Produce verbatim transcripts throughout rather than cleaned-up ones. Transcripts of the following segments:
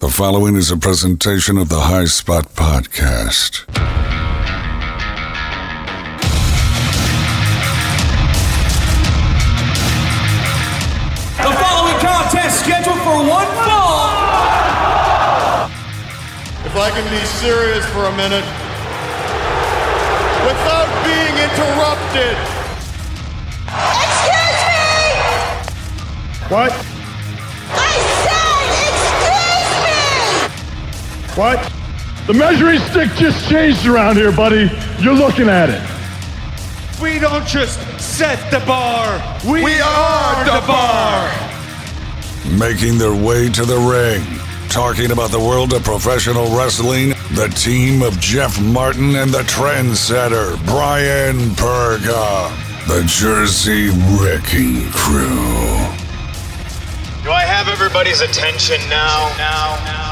The following is a presentation of the High Spot Podcast. The following contest scheduled for one fall. If I can be serious for a minute, without being interrupted. Excuse me! What? I said, excuse me! What? The measuring stick just changed around here, buddy. You're looking at it. We don't just set the bar, we, we are the bar. Making their way to the ring, talking about the world of professional wrestling, the team of Jeff Martin and the trendsetter, Brian Perga, the Jersey Wrecking Crew. Do I have everybody's attention now? Now, now.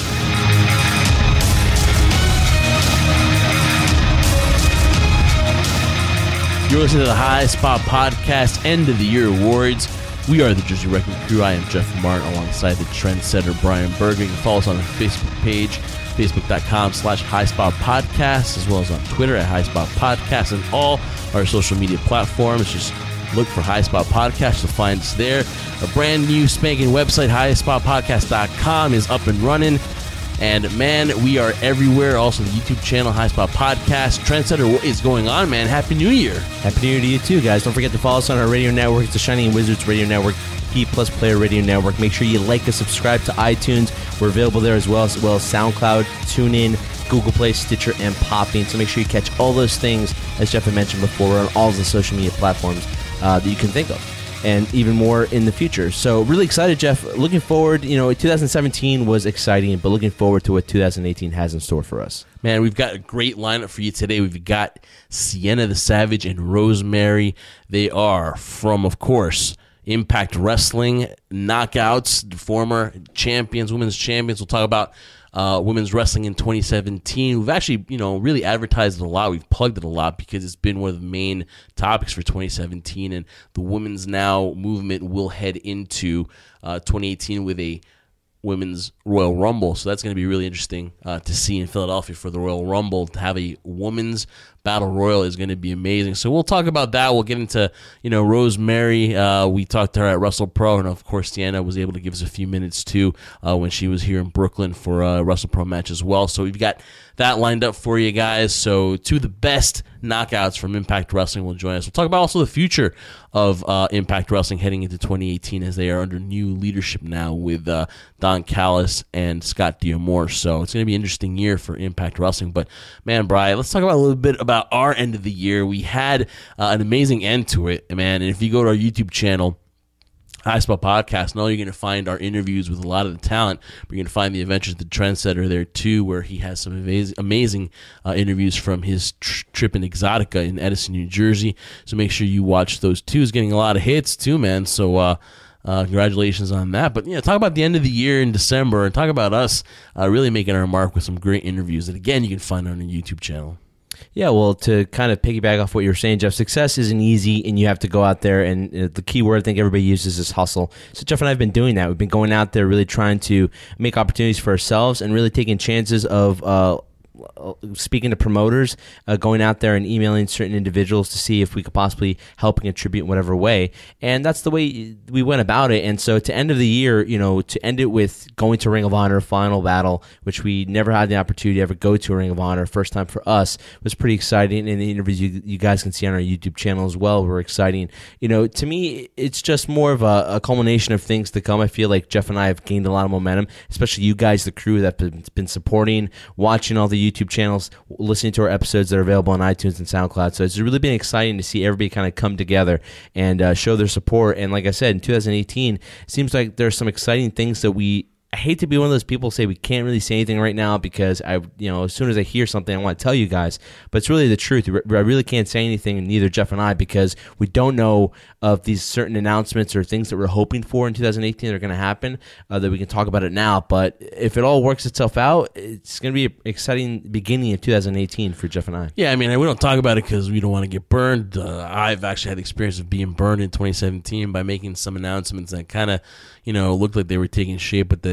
You're listening to the High Spot Podcast End of the Year Awards. We are the Jersey Wrecking Crew. I am Jeff Martin alongside the trendsetter Brian Berger. You can follow us on our Facebook page, facebook.com slash High Spot Podcast, as well as on Twitter at High Spot Podcast, and all our social media platforms. Just look for High Spot Podcast to find us there. A brand new spanking website, high spot podcast dot com, is up and running. And, man, we are everywhere. Also, the YouTube channel, High Spot Podcast. Trendsetter, what is going on, man? Happy New Year. Happy New Year to you, too, guys. Don't forget to follow us on our radio network. It's the Shining Wizards Radio Network, P Plus Player Radio Network. Make sure you like and subscribe to iTunes. We're available there as well, as well as SoundCloud, TuneIn, Google Play, Stitcher, and Podbean. So make sure you catch all those things, as Jeff had mentioned before. We're on all of the social media platforms uh, that you can think of, and even more in the future. So really excited, Jeff. Looking forward, you know, twenty seventeen was exciting, but looking forward to what two thousand eighteen has in store for us. Man, we've got a great lineup for you today. We've got Sienna the Savage and Rosemary. They are from, of course, Impact Wrestling, Knockouts, former champions, women's champions. We'll talk about Uh, women's wrestling in twenty seventeen. We've actually, you know, really advertised it a lot. We've plugged it a lot because it's been one of the main topics for twenty seventeen, and the Women's Now movement will head into uh, twenty eighteen with a Women's Royal Rumble. So that's going to be really interesting uh, to see in Philadelphia for the Royal Rumble. To have a women's battle royal is going to be amazing. So we'll talk about that. We'll get into, you know, Rosemary. Uh, we talked to her at WrestlePro, and of course, Sienna was able to give us a few minutes too uh, when she was here in Brooklyn for a WrestlePro match as well. So we've got that lined up for you guys. So two of the best knockouts from Impact Wrestling will join us. We'll talk about also the future of uh, Impact Wrestling heading into twenty eighteen, as they are under new leadership now with uh, Don Callis and Scott D'Amore. So it's going to be an interesting year for Impact Wrestling. But man, Brian, let's talk about a little bit about our end of the year. We had uh, an amazing end to it, man. And if you go to our YouTube channel, High Spot Podcast, not only are you going to find our interviews with a lot of the talent, but you're going to find the Adventures of the Trendsetter there too, where he has some amazing, amazing uh, interviews from his tr- trip in Exotica in Edison, New Jersey. So make sure you watch those too. He's getting a lot of hits too, man. So uh, uh, congratulations on that. But, you know, talk about the end of the year in December, and talk about us uh, really making our mark with some great interviews that, again, you can find on our YouTube channel. Yeah, well, to kind of piggyback off what you were saying, Jeff, success isn't easy, and you have to go out there, and uh, the key word I think everybody uses is hustle. So Jeff and I have been doing that. We've been going out there really trying to make opportunities for ourselves and really taking chances of uh, speaking to promoters, uh, going out there and emailing certain individuals to see if we could possibly help and contribute in whatever way. And that's the way we went about it. And so to end of the year, you know, to end it with going to Ring of Honor Final Battle, which we never had the opportunity to ever go to a Ring of Honor, first time for us, was pretty exciting. And the interviews you, you guys can see on our YouTube channel as well were exciting. You know, to me, it's just more of a, a culmination of things to come. I feel like Jeff and I have gained a lot of momentum, especially you guys, the crew that have been supporting, watching all the YouTube channels, listening to our episodes that are available on iTunes and SoundCloud. So it's really been exciting to see everybody kind of come together and uh, show their support. And like I said, in two thousand eighteen, it seems like there's some exciting things that we I hate to be one of those people who say we can't really say anything right now because I, you know, as soon as I hear something, I want to tell you guys. But it's really the truth. I really can't say anything, and neither Jeff and I, because we don't know of these certain announcements or things that we're hoping for in two thousand eighteen that are going to happen, uh, that we can talk about it now. But if it all works itself out, it's going to be an exciting beginning of two thousand eighteen for Jeff and I. Yeah, I mean, we don't talk about it because we don't want to get burned. Uh, I've actually had the experience of being burned in twenty seventeen by making some announcements that kind of, you know, looked like they were taking shape, but they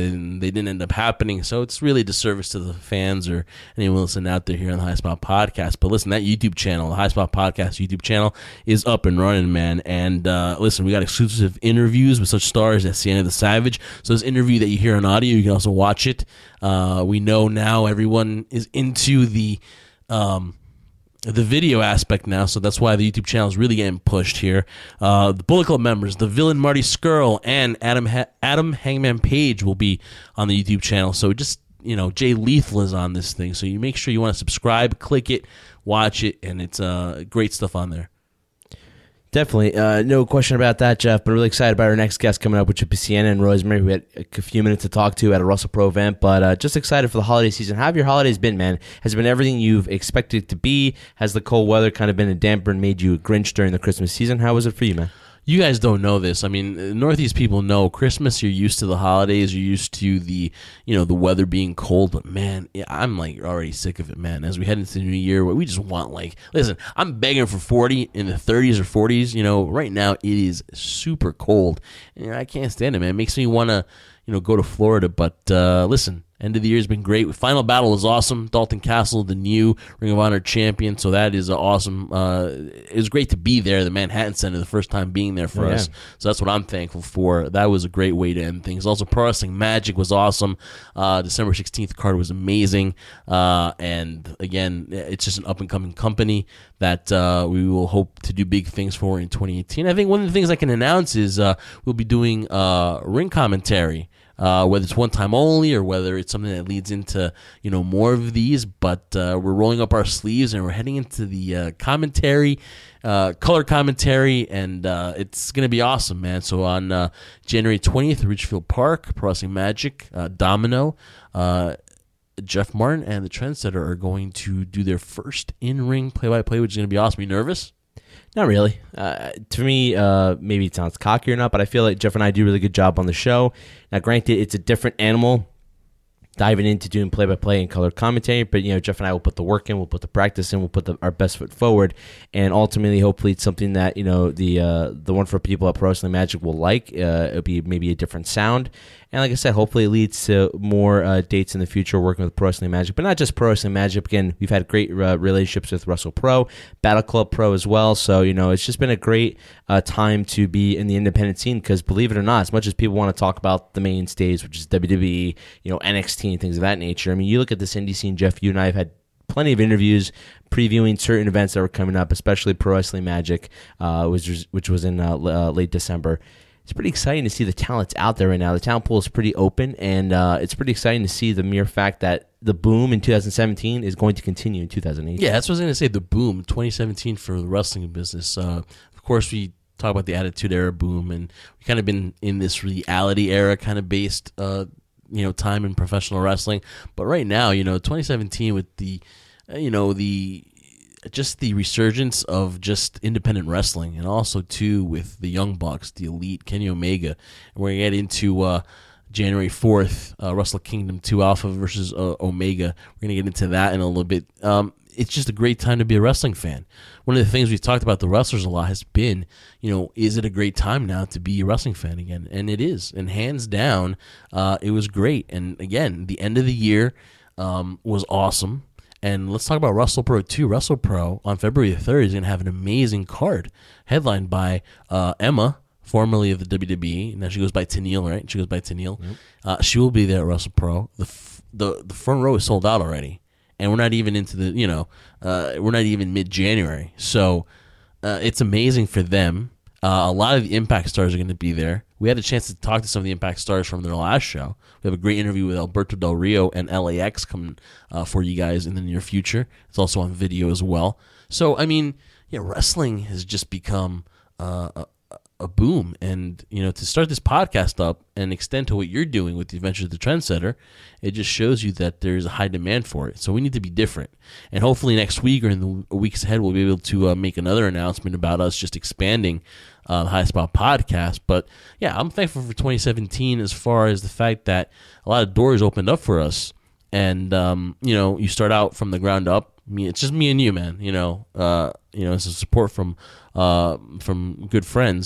and they didn't end up happening. So it's really a disservice to the fans or anyone listening out there here on the High Spot Podcast. But listen, that YouTube channel, the High Spot Podcast YouTube channel, is up and running, man. And uh, listen, we got exclusive interviews with such stars as Sienna the Savage. So this interview that you hear on audio, you can also watch it. Uh, we know now everyone is into the um, the video aspect now, so that's why the YouTube channel is really getting pushed here. Uh, the Bullet Club members, the villain Marty Skrull and Adam ha- Adam Hangman Page will be on the YouTube channel. So just, you know, Jay Lethal is on this thing. So you make sure you want to subscribe, click it, watch it, and it's uh, great stuff on there. Definitely. Uh, no question about that, Jeff, but really excited about our next guest coming up, which is Sienna and Rosemary. We had a few minutes to talk to at a Russell Pro event, but uh, just excited for the holiday season. How have your holidays been, man? Has it been everything you've expected it to be? Has the cold weather kind of been a damper and made you a Grinch during the Christmas season? How was it for you, man? You guys don't know this. I mean, Northeast people know Christmas. You're used to the holidays. You're used to the, you know, the weather being cold. But man, yeah, I'm like already sick of it, man. As we head into the new year, we just want like, listen, I'm begging for forty in the thirties or forties. You know, right now it is super cold, and I can't stand it, man. It makes me want to, you know, go to Florida. But uh, listen. End of the year has been great. Final Battle was awesome. Dalton Castle, the new Ring of Honor champion, so that is awesome. Uh, it was great to be there, the Manhattan Center, the first time being there for oh, yeah. us. So that's what I'm thankful for. That was a great way to end things. Also, Pro Wrestling Magic was awesome. Uh, December sixteenth card was amazing. Uh, and again, it's just an up-and-coming company that uh, we will hope to do big things for in twenty eighteen. I think one of the things I can announce is uh, we'll be doing uh, ring commentary. Uh, whether it's one time only or whether it's something that leads into, you know, more of these, but uh, we're rolling up our sleeves and we're heading into the uh, commentary, uh, color commentary, and uh, it's going to be awesome, man. So on uh, January twentieth, Ridgefield Park, Pro Wrestling Magic, uh, Domino, uh, Jeff Martin and the Trendsetter are going to do their first in-ring play-by-play, which is going to be awesome. Are you nervous? Not really. Uh, to me, uh, maybe it sounds cocky or not, but I feel like Jeff and I do a really good job on the show. Now, granted, it's a different animal diving into doing play-by-play and color commentary, but, you know, Jeff and I will put the work in, we'll put the practice in, we'll put the, our best foot forward, and ultimately, hopefully, it's something that, you know, the uh, the one for people at Pro Wrestling Magic will like. Uh, it'll be maybe a different sound. And like I said, hopefully it leads to more uh, dates in the future working with Pro Wrestling Magic, but not just Pro Wrestling Magic. Again, we've had great uh, relationships with Russell Pro, Battle Club Pro as well. So, you know, it's just been a great uh, time to be in the independent scene because, believe it or not, as much as people want to talk about the mainstays, which is W W E, you know, N X T and things of that nature, I mean, you look at this indie scene, Jeff, you and I have had plenty of interviews previewing certain events that were coming up, especially Pro Wrestling Magic, uh, which was, which was in uh, uh, late December. It's pretty exciting to see the talents out there right now. The talent pool is pretty open, and uh, it's pretty exciting to see the mere fact that the boom in two thousand seventeen is going to continue in two thousand eighteen. Yeah, that's what I was going to say, the boom, twenty seventeen for the wrestling business. Uh, of course, we talk about the Attitude Era boom, and we've kind of been in this reality era kind of based uh, you know, time in professional wrestling. But right now, you know, twenty seventeen with the, you know, the... just the resurgence of just independent wrestling, and also too with the Young Bucks, the Elite, Kenny Omega, and we're gonna get into uh, January fourth, uh, Wrestle Kingdom two, Alpha versus uh, Omega. We're gonna get into that in a little bit. Um, it's just a great time to be a wrestling fan. One of the things we've talked about the wrestlers a lot has been, you know, is it a great time now to be a wrestling fan again? And it is, and hands down, uh, it was great. And again, the end of the year um, was awesome. And let's talk about WrestlePro too. WrestlePro on February third is going to have an amazing card headlined by uh, Emma, formerly of the W W E. Now she goes by Tenille, right? She goes by Tenille. Yep. Uh, she will be there at WrestlePro. The, f- the the front row is sold out already. And we're not even into the, you know, uh, we're not even mid-January. So uh, it's amazing for them. Uh, a lot of the Impact stars are going to be there. We had a chance to talk to some of the Impact stars from their last show. We have a great interview with Alberto Del Rio and L A X coming uh, for you guys in the near future. It's also on video as well. So, I mean, yeah, wrestling has just become uh, a, a boom. And, you know, to start this podcast up and extend to what you're doing with the Adventures of the Trendsetter, it just shows you that there's a high demand for it. So we need to be different. And hopefully next week or in the weeks ahead, we'll be able to uh, make another announcement about us just expanding uh, the High Spot podcast. But, yeah, I'm thankful for twenty seventeen as far as the fact that a lot of doors opened up for us. And, um, you know, you start out from the ground up. Me, it's just me and you, man. You know, uh, you know, it's a support from uh, from good friends.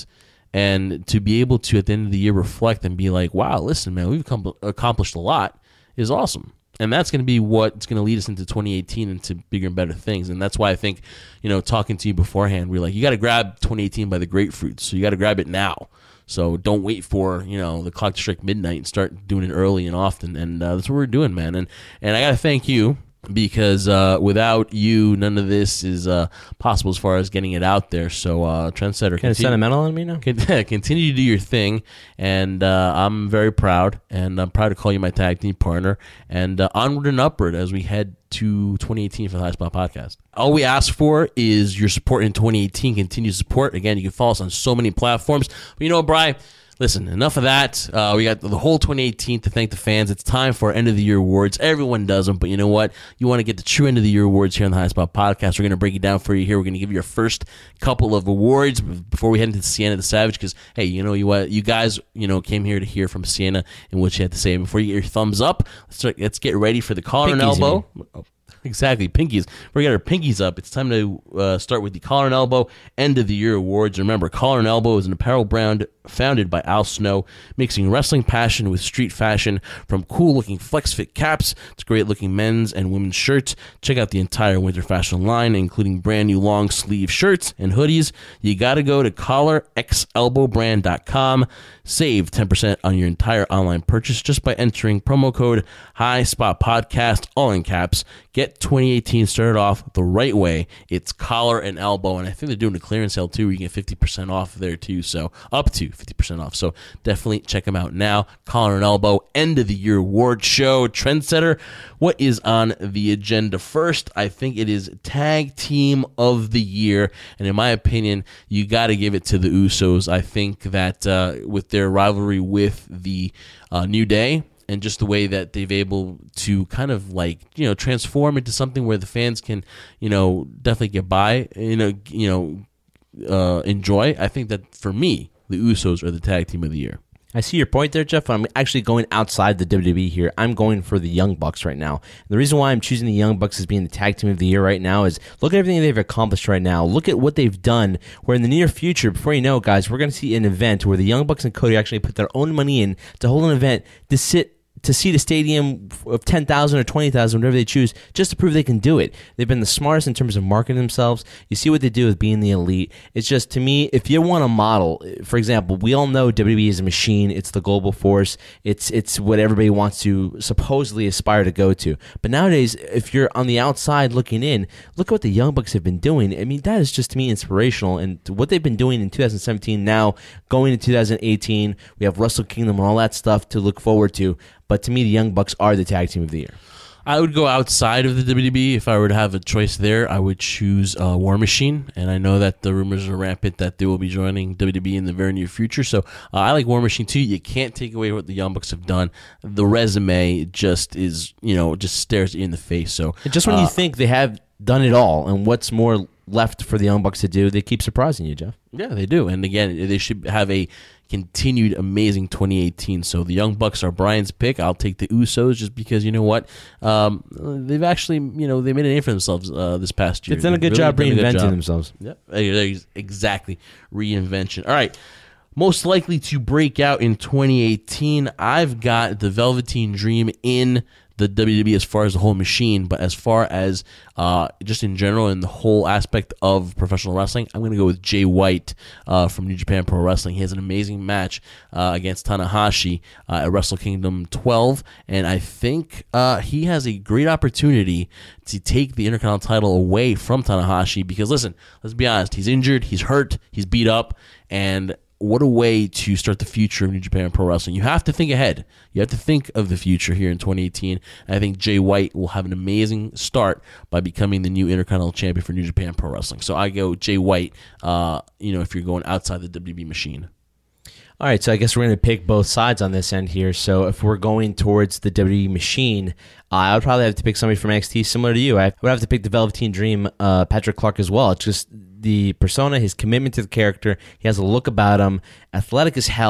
And to be able to, at the end of the year, reflect and be like, wow, listen, man, we've com- accomplished a lot is awesome. And that's going to be what's going to lead us into twenty eighteen into bigger and better things. And that's why I think, you know, talking to you beforehand, we're like, you got to grab twenty eighteen by the grapefruit. So you got to grab it now. So don't wait for, you know, the clock to strike midnight and start doing it early and often. And uh, that's what we're doing, man. And and I got to thank you, because uh, without you, none of this is uh, possible as far as getting it out there. So, uh, Trendsetter, kind of sentimental on me now. Continue to do your thing, and uh, I'm very proud, and I'm proud to call you my tag team partner. And uh, onward and upward as we head to twenty eighteen for the High Spot Podcast. All we ask for is your support in twenty eighteen. Continued support. Again, you can follow us on so many platforms. But you know, Brian, listen, enough of that. Uh, we got the whole twenty eighteen to thank the fans. It's time for our end of the year awards. Everyone does them, but you know what? You want to get the true end of the year awards here on the High Spot Podcast. We're going to break it down for you here. We're going to give you your first couple of awards before we head into Sienna the Savage, because, hey, you know you what? You guys, you know, came here to hear from Sienna and what she had to say. Before you get your thumbs up, let's, start, let's get ready for the collar and elbow. Exactly, pinkies. We got our pinkies up. It's time to uh, start with the Collar and Elbow End of the Year Awards. Remember, Collar and Elbow is an apparel brand founded by Al Snow, mixing wrestling passion with street fashion. From cool-looking flex-fit caps to great-looking men's and women's shirts, check out the entire winter fashion line, including brand-new long-sleeve shirts and hoodies. You got to go to collar x elbow brand dot com. Save ten percent on your entire online purchase just by entering promo code High Spot Podcast, all in caps. Get twenty eighteen started off the right way. It's Collar and Elbow, and I think they're doing a clearance sale too where you get fifty percent off there too, so up to fifty percent off. So definitely check them out now. Collar and Elbow, End of the Year Award Show. Trendsetter, what is on the agenda first? I think it is Tag Team of the Year, and in my opinion, you got to give it to the Usos. I think that uh, with their rivalry with the uh, New Day, and just the way that they've able to kind of like, you know, transform into something where the fans can, you know, definitely get by, you know, you know, uh, enjoy. I think that for me, the Usos are the Tag Team of the Year. I see your point there, Jeff. I'm actually going outside the W W E here. I'm going for the Young Bucks right now. And the reason why I'm choosing the Young Bucks as being the Tag Team of the Year right now is look at everything they've accomplished right now. Look at what they've done, where in the near future, before you know it, guys, we're going to see an event where the Young Bucks and Cody actually put their own money in to hold an event to sit to seat a stadium of ten thousand or twenty thousand, whatever they choose, just to prove they can do it. They've been the smartest in terms of marketing themselves. You see what they do with being the elite. It's just, to me, if you want a model, for example, we all know W W E is a machine. It's the global force. It's it's what everybody wants to supposedly aspire to go to. But nowadays, if you're on the outside looking in, look at what the Young Bucks have been doing. I mean, that is just, to me, inspirational. And what they've been doing in two thousand seventeen, now going into two thousand eighteen, we have Wrestle Kingdom and all that stuff to look forward to. But to me, the Young Bucks are the Tag Team of the Year. I would go outside of the W W E. If I were to have a choice there, I would choose uh, War Machine. And I know that the rumors are rampant that they will be joining W W E in the very near future. So uh, I like War Machine too. You can't take away what the Young Bucks have done. The resume just is, you know, just stares you in the face. So just when uh, you think they have done it all, and what's more left for the Young Bucks to do, they keep surprising you, Jeff. Yeah, they do. And again, they should have a continued amazing twenty eighteen. So the Young Bucks are Brian's pick. I'll take the Usos just because, you know what, um, they've actually, you know, they made a name for themselves uh, this past year. They've done a good really job reinventing job. themselves. Yep, exactly. Reinvention. All right. Most likely to break out in twenty eighteen, I've got the Velveteen Dream in the W W E as far as the whole machine, but as far as uh, just in general and the whole aspect of professional wrestling, I'm going to go with Jay White uh, from New Japan Pro Wrestling. He has an amazing match uh, against Tanahashi uh, at Wrestle Kingdom twelve, and I think uh, he has a great opportunity to take the Intercontinental title away from Tanahashi because, listen, let's be honest, he's injured, he's hurt, he's beat up, and what a way to start the future of New Japan Pro Wrestling. You have to think ahead. You have to think of the future here in twenty eighteen. And I think Jay White will have an amazing start by becoming the new Intercontinental Champion for New Japan Pro Wrestling. So I go Jay White, uh, you know, if you're going outside the W W E machine. All right, so I guess we're going to pick both sides on this end here. So if we're going towards the W W E machine, uh, I would probably have to pick somebody from N X T similar to you. I would have to pick the Velveteen Dream, uh, Patrick Clark as well. It's just the persona, his commitment to the character. He has a look about him, athletic as hell.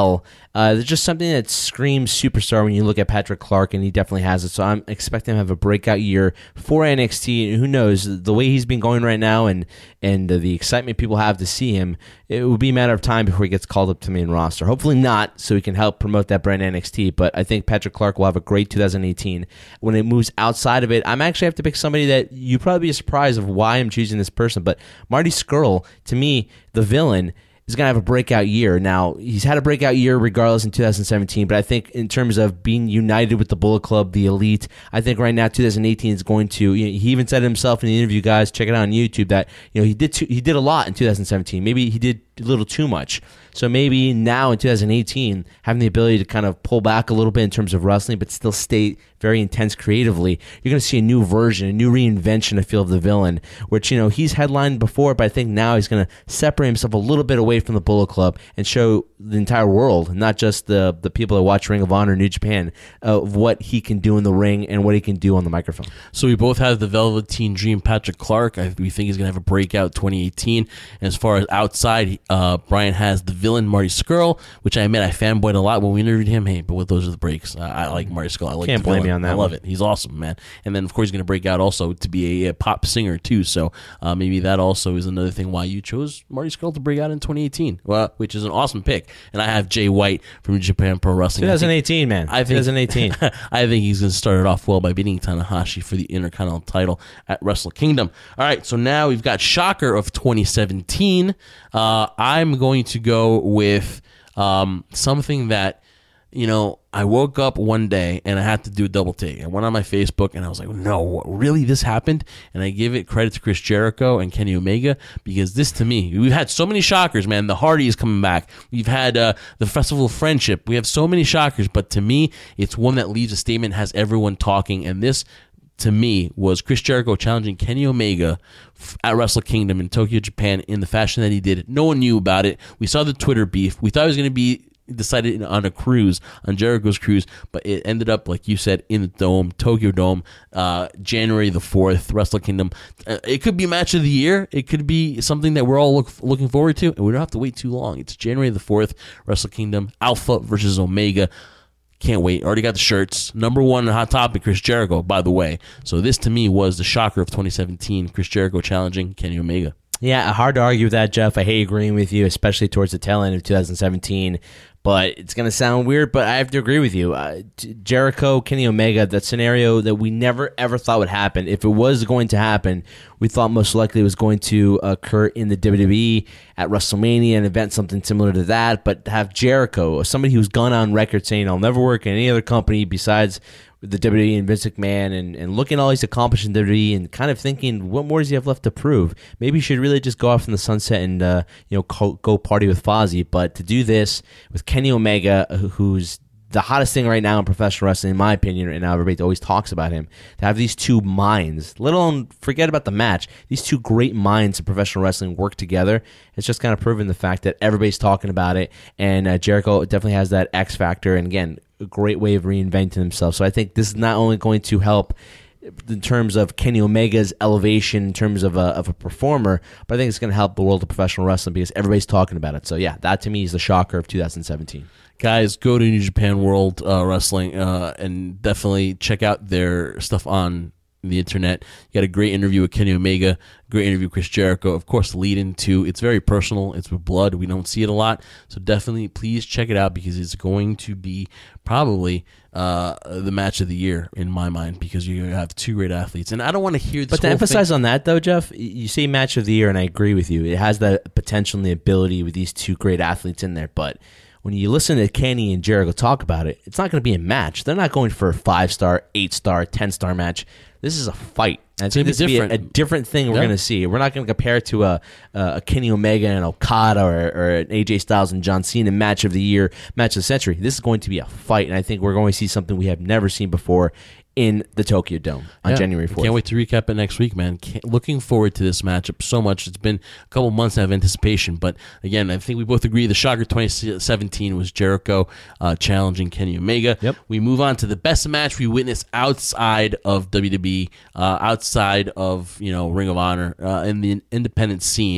Uh, there's just something that screams superstar when you look at Patrick Clark, and he definitely has it. So I'm expecting him to have a breakout year for N X T. And who knows, the way he's been going right now and and uh, the excitement people have to see him, it will be a matter of time before he gets called up to the main roster. Hopefully not, so he can help promote that brand N X T. But I think Patrick Clark will have a great two thousand eighteen. When it moves outside of it, I'm actually have to pick somebody that you probably be surprised of why I'm choosing this person. But Marty Scurll, to me, the villain, is going to have a breakout year. Now, he's had a breakout year regardless in two thousand seventeen, but I think in terms of being united with the Bullet Club, the Elite, I think right now two thousand eighteen is going to, you know, he even said it himself in the interview, guys, check it out on YouTube, that, you know, he did too, he did a lot in two thousand seventeen. Maybe he did a little too much. So maybe now in two thousand eighteen, having the ability to kind of pull back a little bit in terms of wrestling, but still stay very intense creatively, you're going to see a new version, a new reinvention, I feel, of the villain, which, you know, he's headlined before, but I think now he's going to separate himself a little bit away from the Bullet Club and show the entire world, not just the the people that watch Ring of Honor, New Japan, uh, of what he can do in the ring and what he can do on the microphone. So we both have the Velveteen Dream, Patrick Clark. I, we think he's going to have a breakout twenty eighteen. And as far as outside, uh, Brian has the villain, Marty Scurll, which I admit I fanboyed a lot when we interviewed him. Hey, but with those are the breaks. I, I like Marty Scurll. I like Can't the blame villain. me on that I love one. it. He's awesome, man. And then, of course, he's going to break out also to be a, a pop singer, too. So uh, maybe that also is another thing why you chose Marty Scurll to break out in twenty eighteen, well, which is an awesome pick. And I have Jay White from Japan Pro Wrestling. twenty eighteen, man. I think, twenty eighteen. I think he's going to start it off well by beating Tanahashi for the Intercontinental title at Wrestle Kingdom. All right, so now we've got Shocker of twenty seventeen. Uh, I'm going to go with um, something that, you know, I woke up one day and I had to do a double take. I went on my Facebook and I was like, no, what, really, this happened? And I give it credit to Chris Jericho and Kenny Omega, because this, to me, we've had so many shockers, man. The Hardy is coming back. We've had uh, the Festival of Friendship. We have so many shockers, but to me, it's one that leaves a statement, has everyone talking, and this, to me, was Chris Jericho challenging Kenny Omega at Wrestle Kingdom in Tokyo, Japan, in the fashion that he did it. No one knew about it. We saw the Twitter beef. We thought it was going to be decided on a cruise, on Jericho's cruise, but it ended up, like you said, in the Dome, Tokyo Dome, uh, January the fourth, Wrestle Kingdom. Uh, it could be match of the year. It could be something that we're all look, looking forward to, and we don't have to wait too long. It's January the fourth, Wrestle Kingdom, Alpha versus Omega. Can't wait. Already got the shirts. Number one Hot Topic, Chris Jericho, by the way. So this, to me, was the shocker of twenty seventeen, Chris Jericho challenging Kenny Omega. Yeah, hard to argue with that, Jeff. I hate agreeing with you, especially towards the tail end of two thousand seventeen. But it's going to sound weird, but I have to agree with you. Uh, Jericho, Kenny Omega, that scenario that we never, ever thought would happen. If it was going to happen, we thought most likely it was going to occur in the W W E at WrestleMania, an event something similar to that. But to have Jericho, somebody who's gone on record saying, I'll never work in any other company besides the W W E and Vince McMahon, and, and looking at all he's accomplished in W W E and kind of thinking, what more does he have left to prove? Maybe he should really just go off in the sunset and uh, you know co- go party with Fozzy. But to do this with Kenny Omega, who's the hottest thing right now in professional wrestling, in my opinion, and now everybody always talks about him, to have these two minds, let alone forget about the match, these two great minds in professional wrestling work together, it's just kind of proven the fact that everybody's talking about it, and uh, Jericho definitely has that X factor, and again, a great way of reinventing himself. So I think this is not only going to help in terms of Kenny Omega's elevation in terms of a, of a performer, but I think it's going to help the world of professional wrestling because everybody's talking about it. So yeah, that to me is the shocker of two thousand seventeen. Guys, go to New Japan World uh, Wrestling uh, and definitely check out their stuff on the internet. You got a great interview with Kenny Omega, great interview with Chris Jericho. Of course, the lead into it's very personal. It's with blood. We don't see it a lot. So definitely please check it out because it's going to be probably uh, the match of the year in my mind because you have two great athletes. And I don't want to hear this But to whole emphasize thing. on that, though, Jeff, you say match of the year, and I agree with you. It has the potential and the ability with these two great athletes in there. But when you listen to Kenny and Jericho talk about it, it's not going to be a match. They're not going for a five-star, eight-star, ten-star match. This is a fight. And It's gonna be this will be a, a different. different thing we're Yeah. going to see. We're not going to compare it to a, a Kenny Omega and Okada or, or an A J Styles and John Cena match of the year, match of the century. This is going to be a fight, and I think we're going to see something we have never seen before in the Tokyo Dome on Yeah. January fourth. Can't wait to recap it next week, man. Can't, looking forward to this matchup so much. It's been a couple months of anticipation, but again, I think we both agree the shocker twenty seventeen was Jericho uh, challenging Kenny Omega. Yep. We move on to the best match we witnessed outside of W W E, uh, outside of you know Ring of Honor, uh, in the independent scene,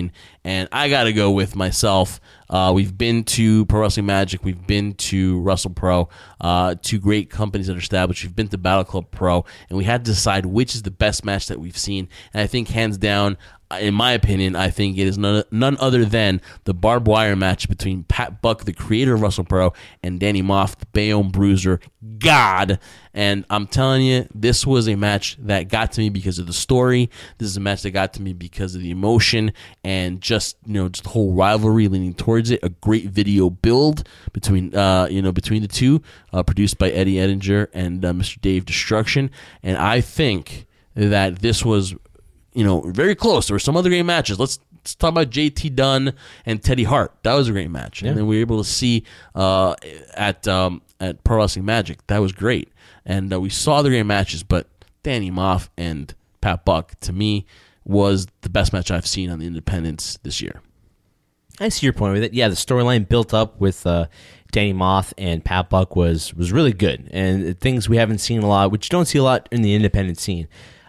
And I got to go with myself. Uh, we've been to Pro Wrestling Magic. We've been to WrestlePro, uh, two great companies that are established. We've been to Battle Club Pro, and we had to decide which is the best match that we've seen. And I think, hands down, in my opinion, I think it is none, none other than the barbed wire match between Pat Buck, the creator of WrestlePro, and Danny Moff, the Bayonne Bruiser God. And I'm telling you, this was a match that got to me because of the story. This is a match that got to me because of the emotion and just, you know, just the whole rivalry leaning towards it. A great video build between, uh, you know, between the two, uh, produced by Eddie Edinger and uh, Mister Dave Destruction. And I think that this was, you know, very close. There were some other great matches. Let's, let's talk about J T Dunn and Teddy Hart. That was a great match. Yeah. And then we were able to see uh, at um, at Pro Wrestling Magic. That was great. And uh, we saw the great matches, but Danny Moff and Pat Buck, to me, was the best match I've seen on the Independents this year. I see your point with it. Yeah, the storyline built up with uh, Danny Moff and Pat Buck was was really good. And things we haven't seen a lot, which you don't see a lot in the independent scene.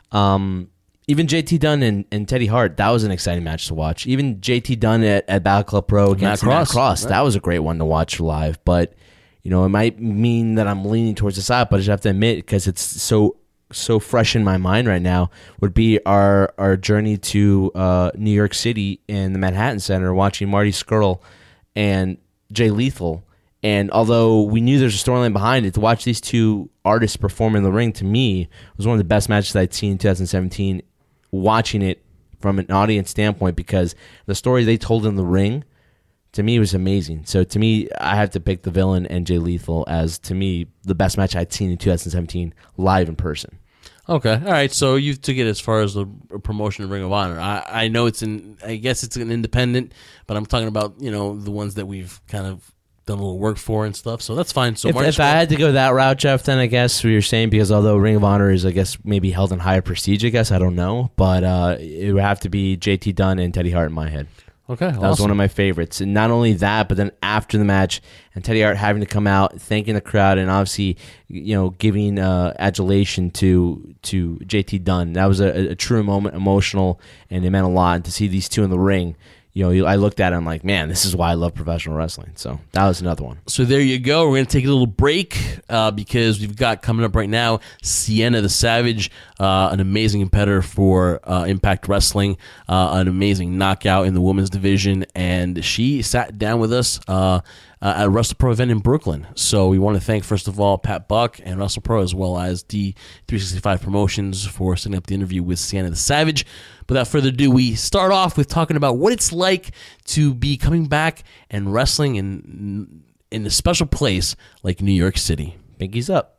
Um Even J T Dunn and, and Teddy Hart, that was an exciting match to watch. Even J T Dunn at, at Battle Club Pro against Matt Cross, Matt Cross right. That was a great one to watch live. But, you know, it might mean that I'm leaning towards the side, but I just have to admit, because it's so so fresh in my mind right now, would be our, our journey to uh, New York City in the Manhattan Center, watching Marty Scurll and Jay Lethal. And although we knew there's a storyline behind it, to watch these two artists perform in the ring, to me, was one of the best matches I'd seen in two thousand seventeen. Watching it from an audience standpoint, because the story they told in the ring, to me, was amazing. So to me, I have to pick the Villain and Jay Lethal as, to me, the best match I'd seen in two thousand seventeen live in person. Okay, all right. So you took it as far as the promotion of Ring of Honor. I, I know it's an, I guess it's an independent, but I'm talking about, you know, the ones that we've kind of done a little work for and stuff, so that's fine. So if, if I had to go that route, Jeff, then I guess what you're saying, because although Ring of Honor is, I guess, maybe held in higher prestige, I guess, I don't know, but uh, it would have to be J T Dunn and Teddy Hart in my head. Okay, that awesome. was one of my favorites. And not only that, but then after the match, and Teddy Hart having to come out, thanking the crowd, and obviously, you know, giving uh, adulation to to J T Dunn. That was a, a true moment, emotional, and it meant a lot. And to see these two in the ring, you know, I looked at it, I'm like, man, this is why I love professional wrestling. So that was another one. So there you go. We're going to take a little break uh, because we've got coming up right now Sienna the Savage, uh, an amazing competitor for uh, Impact Wrestling, uh, an amazing knockout in the women's division, and she sat down with us uh, uh, at a WrestlePro event in Brooklyn. So we want to thank, first of all, Pat Buck and WrestlePro, as well as D three sixty-five Promotions for setting up the interview with Sienna the Savage. Without further ado, we start off with talking about what it's like to be coming back and wrestling in in a special place like New York City. Pinkies up.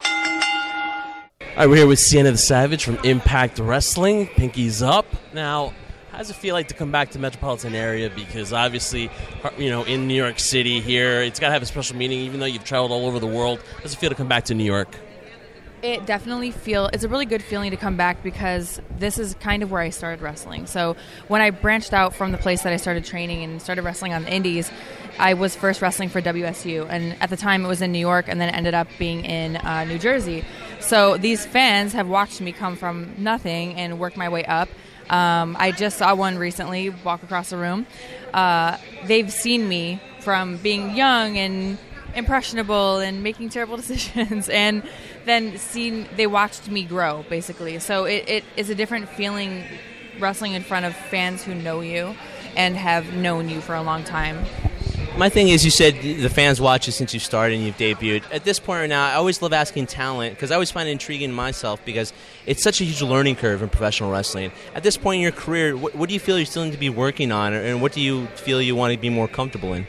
All right, we're here with Sienna the Savage from Impact Wrestling. Pinkies up. Now, how does it feel like to come back to the metropolitan area? Because obviously, you know, in New York City here, it's got to have a special meaning, even though you've traveled all over the world. How does it feel to come back to New York? It definitely feel it's a really good feeling to come back, because this is kind of where I started wrestling. So when I branched out from the place that I started training and started wrestling on the indies, I was first wrestling for W S U, and at the time it was in New York, and then it ended up being in uh, New Jersey. So these fans have watched me come from nothing and work my way up. Um, I just saw one recently walk across the room. Uh, they've seen me from being young and impressionable and making terrible decisions, and then seen they watched me grow, basically. So it, it is a different feeling wrestling in front of fans who know you and have known you for a long time. My thing is, you said the fans watch you since you started and you've debuted. At this point right now, I always love asking talent, because I always find it intriguing myself, because it's such a huge learning curve in professional wrestling. At this point in your career, what, what do you feel you still need to be working on, and what do you feel you want to be more comfortable in?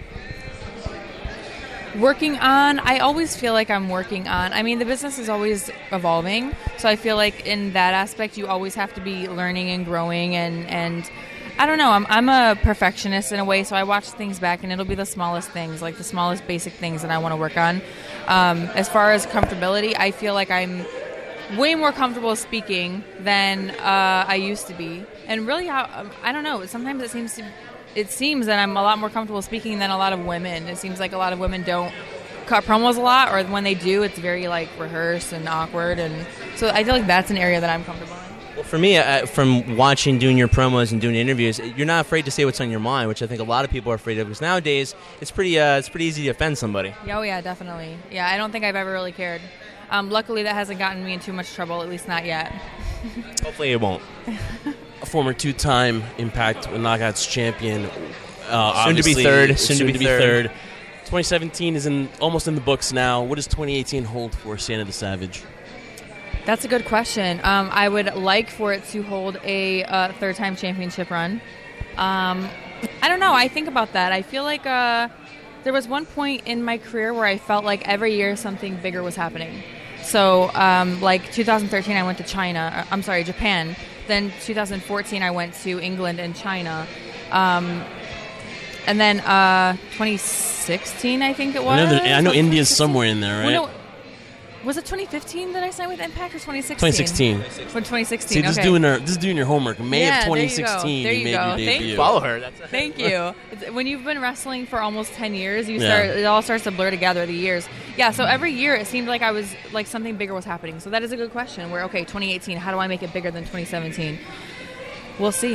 Working on, I always feel like I'm working on. I mean, the business is always evolving, so I feel like in that aspect, you always have to be learning and growing, and, and I don't know, I'm I'm a perfectionist in a way, so I watch things back, and it'll be the smallest things, like the smallest basic things that I want to work on. Um, as far as comfortability, I feel like I'm way more comfortable speaking than uh, I used to be, and really, I, I don't know, sometimes it seems to It seems that I'm a lot more comfortable speaking than a lot of women. It seems like a lot of women don't cut promos a lot, or when they do, it's very like rehearsed and awkward. And so I feel like that's an area that I'm comfortable in. Well, for me, uh, from watching, doing your promos and doing interviews, you're not afraid to say what's on your mind, which I think a lot of people are afraid of. Because nowadays, it's pretty, uh, it's pretty easy to offend somebody. Oh yeah, definitely. Yeah, I don't think I've ever really cared. Um, luckily, that hasn't gotten me in too much trouble, at least not yet. Hopefully, it won't. A former two-time Impact Knockouts champion, uh, soon to be third. Soon, soon to be third. twenty seventeen is in almost in the books now. What does twenty eighteen hold for Sienna the Savage? That's a good question. Um, I would like for it to hold a uh, third-time championship run. Um, I don't know. I think about that. I feel like uh, there was one point in my career where I felt like every year something bigger was happening. So, um, like two thousand thirteen, I went to China. I'm sorry, Japan. Then two thousand fourteen, I went to England and China. Um, and then uh, twenty sixteen, I think it was. I know, there, I know India's somewhere in there, right? Well, no, was it twenty fifteen that I signed with Impact or twenty sixteen? twenty sixteen. When twenty sixteen. See, this okay. is doing her, this is doing your homework. May yeah, of twenty sixteen, there you, you, go. made There you your go. debut. Thank Follow her. That's Thank you. It's, when you've been wrestling for almost ten years, you Yeah. start. It all starts to blur together. The years. Yeah. So every year it seemed like I was like something bigger was happening. So that is a good question. Where okay, twenty eighteen. How do I make it bigger than twenty seventeen? We'll see.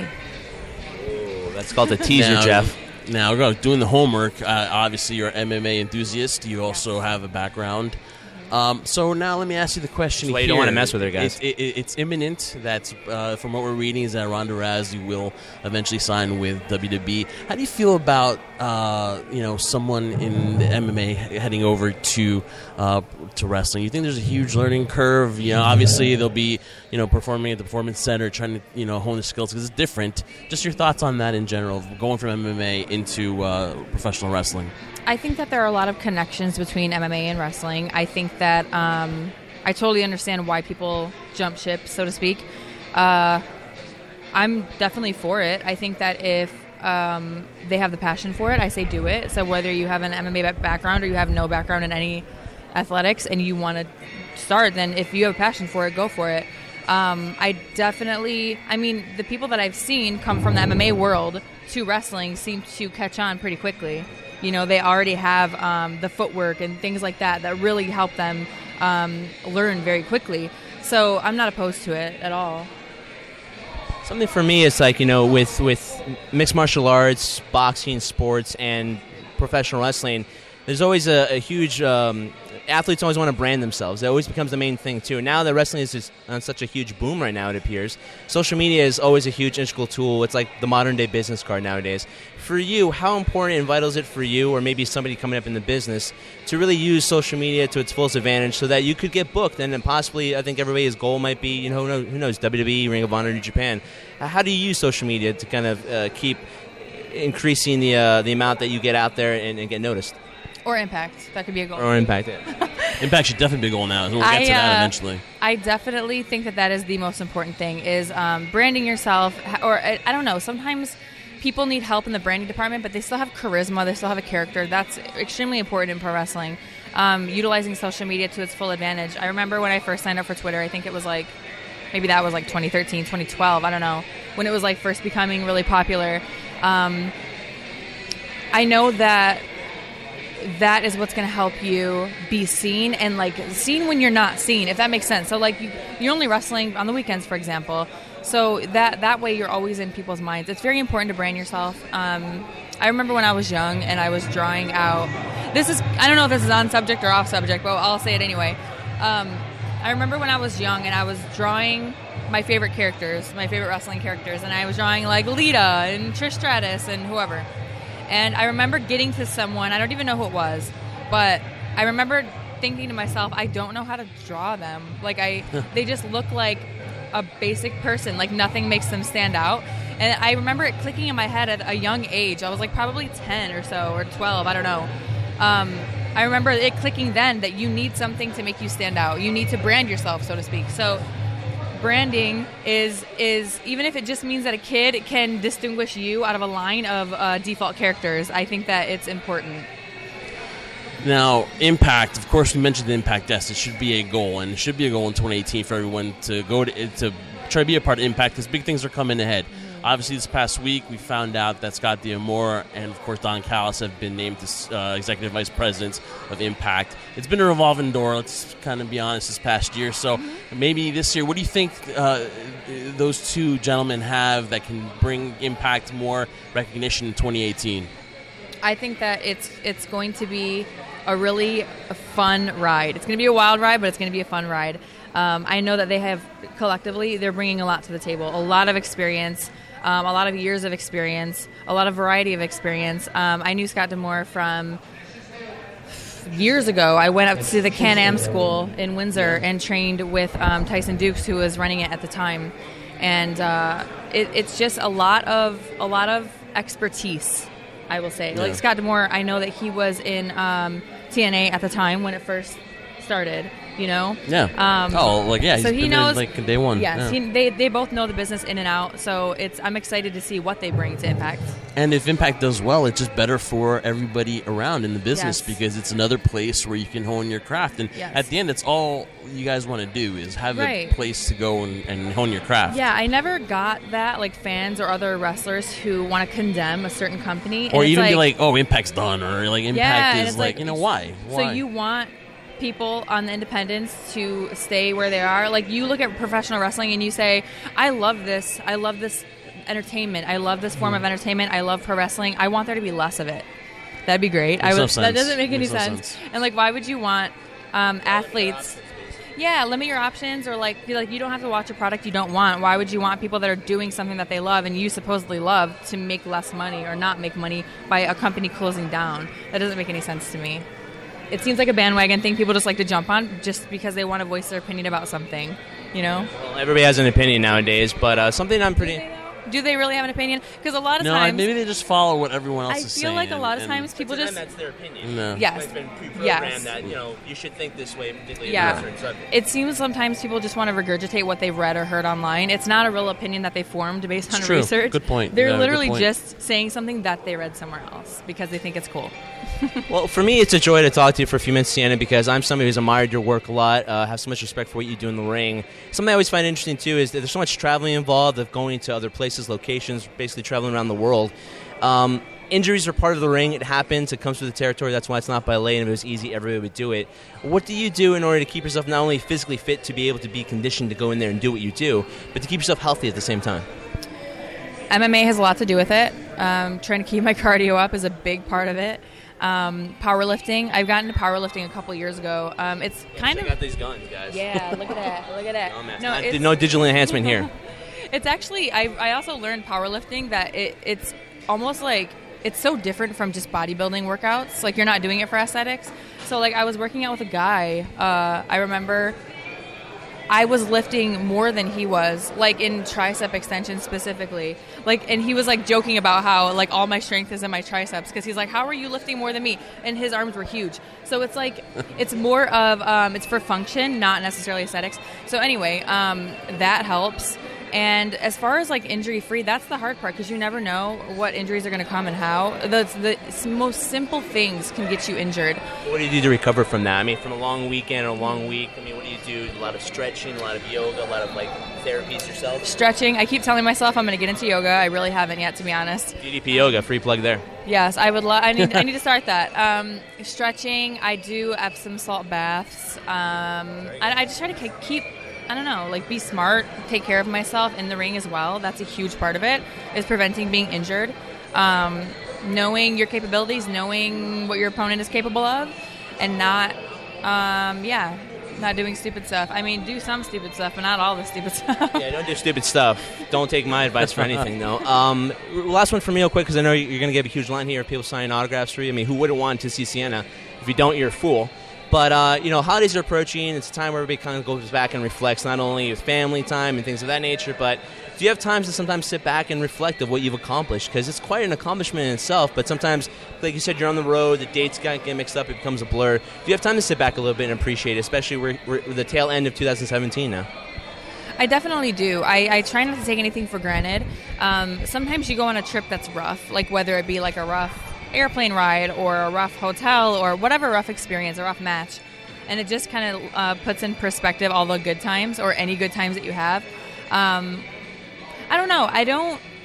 Ooh, that's called a teaser, Now- Jeff. Now, we're doing the homework. Uh, obviously, you're an M M A enthusiast. You also have a background. Um, so now let me ask you the question That's why here. you don't wanna mess with her, guys. It's, it, it's imminent. That's uh, from what we're reading is that Ronda Rousey will eventually sign with W W E. How do you feel about uh, you know someone in the M M A heading over to uh, to wrestling? You think there's a huge learning curve? You know, obviously they'll be you know performing at the Performance Center, trying to you know hone their skills because it's different. Just your thoughts on that in general, going from M M A into uh, professional wrestling. I think that there are a lot of connections between M M A and wrestling. I think that um, I totally understand why people jump ship, so to speak. Uh, I'm definitely for it. I think that if um, they have the passion for it, I say do it. So whether you have an M M A background or you have no background in any athletics and you want to start, then if you have a passion for it, go for it. Um, I definitely, I mean, the people that I've seen come from the M M A world to wrestling seem to catch on pretty quickly. You know, they already have um, the footwork and things like that that really help them um, learn very quickly. So I'm not opposed to it at all. Something for me is like, you know, with, with mixed martial arts, boxing, sports, and professional wrestling, there's always a, a huge... Um, athletes always want to brand themselves. It always becomes the main thing, too. Now that wrestling is just on such a huge boom right now, it appears, social media is always a huge integral tool. It's like the modern-day business card nowadays. For you, how important and vital is it for you, or maybe somebody coming up in the business, to really use social media to its fullest advantage so that you could get booked? And then possibly, I think everybody's goal might be, you know, who knows, who knows W W E, Ring of Honor, New Japan. How do you use social media to kind of uh, keep increasing the uh, the amount that you get out there and, and get noticed? Or Impact. That could be a goal. Or Impact, yeah. Impact should definitely be a goal now. We'll get I, to that uh, eventually. I definitely think that that is the most important thing, is um, branding yourself. Or, I, I don't know, sometimes people need help in the branding department, but they still have charisma, they still have a character. That's extremely important in pro wrestling. Um, utilizing social media to its full advantage. I remember when I first signed up for Twitter, I think it was like, maybe that was like twenty thirteen, twenty twelve, I don't know, when it was like first becoming really popular. Um, I know that that is what's going to help you be seen, and like seen when you're not seen, if that makes sense. So like you, you're only wrestling on the weekends, for example. So that that way you're always in people's minds. It's very important to brand yourself. Um, I remember when I was young and I was drawing out. This is I don't know if this is on subject or off subject, but I'll say it anyway. Um, I remember when I was young and I was drawing my favorite characters, my favorite wrestling characters, and I was drawing like Lita and Trish Stratus and whoever. And I remember getting to someone, I don't even know who it was, but I remember thinking to myself, I don't know how to draw them. Like, I, they just look like a basic person. Like, nothing makes them stand out. And I remember it clicking in my head at a young age. I was, like, probably ten or so, or twelve, I don't know. Um, I remember it clicking then that you need something to make you stand out. You need to brand yourself, so to speak. So branding is is even if it just means that a kid can distinguish you out of a line of uh, default characters, I think that it's important. Now, Impact, of course, we mentioned the Impact. Yes, it should be a goal, and it should be a goal in twenty eighteen for everyone to go to to try to be a part of Impact because big things are coming ahead. Mm-hmm. Obviously, this past week, we found out that Scott D'Amore and, of course, Don Callis have been named as uh, Executive Vice Presidents of Impact. It's been a revolving door, let's kind of be honest, this past year. So mm-hmm. maybe this year, what do you think uh, those two gentlemen have that can bring Impact more recognition in twenty eighteen? I think that it's it's going to be a really a fun ride. It's going to be a wild ride, but it's going to be a fun ride. Um, I know that they have, collectively, they're bringing a lot to the table, a lot of experience. Um, a lot of years of experience, a lot of variety of experience. Um, I knew Scott D'Amore from years ago. I went up to the Can-Am school in Windsor and trained with um, Tyson Dukes, who was running it at the time. And uh, it, it's just a lot of a lot of expertise, I will say. Yeah. Like Scott D'Amore, I know that he was in um, T N A at the time when it first started. You know, yeah. Um, oh, like yeah. He's so he been knows, there, like day one. Yes, yeah. he, they they both know the business in and out. So it's I'm excited to see what they bring to Impact. And if Impact does well, it's just better for everybody around in the business yes. because it's another place where you can hone your craft. And yes. at the end, it's all you guys want to do is have right. a place to go and, and hone your craft. Yeah, I never got that like fans or other wrestlers who want to condemn a certain company, or and even like, be like, "Oh, Impact's done," or like Impact yeah, is like, like, you know, why? why? So you want people on the independents to stay where they are. Like you look at professional wrestling and you say, I love this. I love this entertainment. I love this form of entertainment. I love pro wrestling. I want there to be less of it. That'd be great. Makes I would. No that sense. doesn't make any Makes no sense. sense. And like, why would you want um, athletes? Yeah, limit your options, or like be like you don't have to watch a product you don't want. Why would you want people that are doing something that they love and you supposedly love to make less money or not make money by a company closing down? That doesn't make any sense to me. It seems like a bandwagon thing people just like to jump on just because they want to voice their opinion about something, you know? Well, everybody has an opinion nowadays, but uh, something I'm pretty... Do they, do they really have an opinion? Because a lot of no, times... maybe they just follow what everyone else I is saying. feel like a lot of and, times people to just... them, that's their opinion. No. Yes. It's been pre-programmed Yes. that, you know, you should think this way, particularly Yeah. about a certain subject. It seems sometimes people just want to regurgitate what they've read or heard online. It's not a real opinion that they formed based It's on true. research. Good point. They're Yeah, good literally point. just saying something that they read somewhere else because they think it's cool. Well, for me, it's a joy to talk to you for a few minutes, Sienna, because I'm somebody who's admired your work a lot, uh, have so much respect for what you do in the ring. Something I always find interesting, too, is that there's so much traveling involved, of going to other places, locations, basically traveling around the world. Um, injuries are part of the ring. It happens. It comes with the territory. That's why it's not by lay, and if it was easy, everybody would do it. What do you do in order to keep yourself not only physically fit to be able to be conditioned to go in there and do what you do, but to keep yourself healthy at the same time? M M A has a lot to do with it. Um, trying to keep my cardio up is a big part of it. Um, powerlifting. I've gotten into powerlifting a couple years ago. Um, it's Yeah, kind check of out these guns, guys. yeah. Look at that. Look at that. No, man, no, not- it's, no digital enhancement here. It's actually. I I also learned powerlifting that it, it's almost like it's so different from just bodybuilding workouts. Like you're not doing it for aesthetics. So like I was working out with a guy. Uh, I remember. I was lifting more than he was, like in tricep extension specifically. Like, and he was like joking about how like all my strength is in my triceps because he's like, "How are you lifting more than me?" And his arms were huge. So it's like it's more of um, it's for function, not necessarily aesthetics. So anyway, um, that helps. And as far as like injury free, that's the hard part because you never know what injuries are going to come and how. The, the most simple things can get you injured. What do you do to recover from that? I mean, from a long weekend or a long week, I mean, what do you do? A lot of stretching, a lot of yoga, a lot of like therapies yourself? Stretching. I keep telling myself I'm going to get into yoga. I really haven't yet, to be honest. D D P yoga, free plug there. Yes, I would love. I need. I need to start that. Um, stretching. I do Epsom salt baths. Um, I, I just try to k- keep. I don't know, like be smart, take care of myself in the ring as well. That's a huge part of it, is preventing being injured. Um, knowing your capabilities, knowing what your opponent is capable of, and not, um, yeah, not doing stupid stuff. I mean, do some stupid stuff, but not all the stupid stuff. Yeah, don't do stupid stuff. Don't take my advice for anything, though. Um, last one for me real quick, because I know you're going to get a huge line here of people signing autographs for you. I mean, who wouldn't want to see Sienna? If you don't, you're a fool. But, uh, you know, holidays are approaching. It's a time where everybody kind of goes back and reflects, not only with family time and things of that nature, but do you have times to sometimes sit back and reflect of what you've accomplished? Because it's quite an accomplishment in itself, but sometimes, like you said, you're on the road, the dates get mixed up, it becomes a blur. Do you have time to sit back a little bit and appreciate it, especially we're, we're the tail end of two thousand seventeen now? I definitely do. I, I try not to take anything for granted. Um, sometimes you go on a trip that's rough, like whether it be like a rough airplane ride or a rough hotel or whatever rough experience, a rough match. And it just kind of uh, puts in perspective all the good times or any good times that you have. Um, I don't know. I don't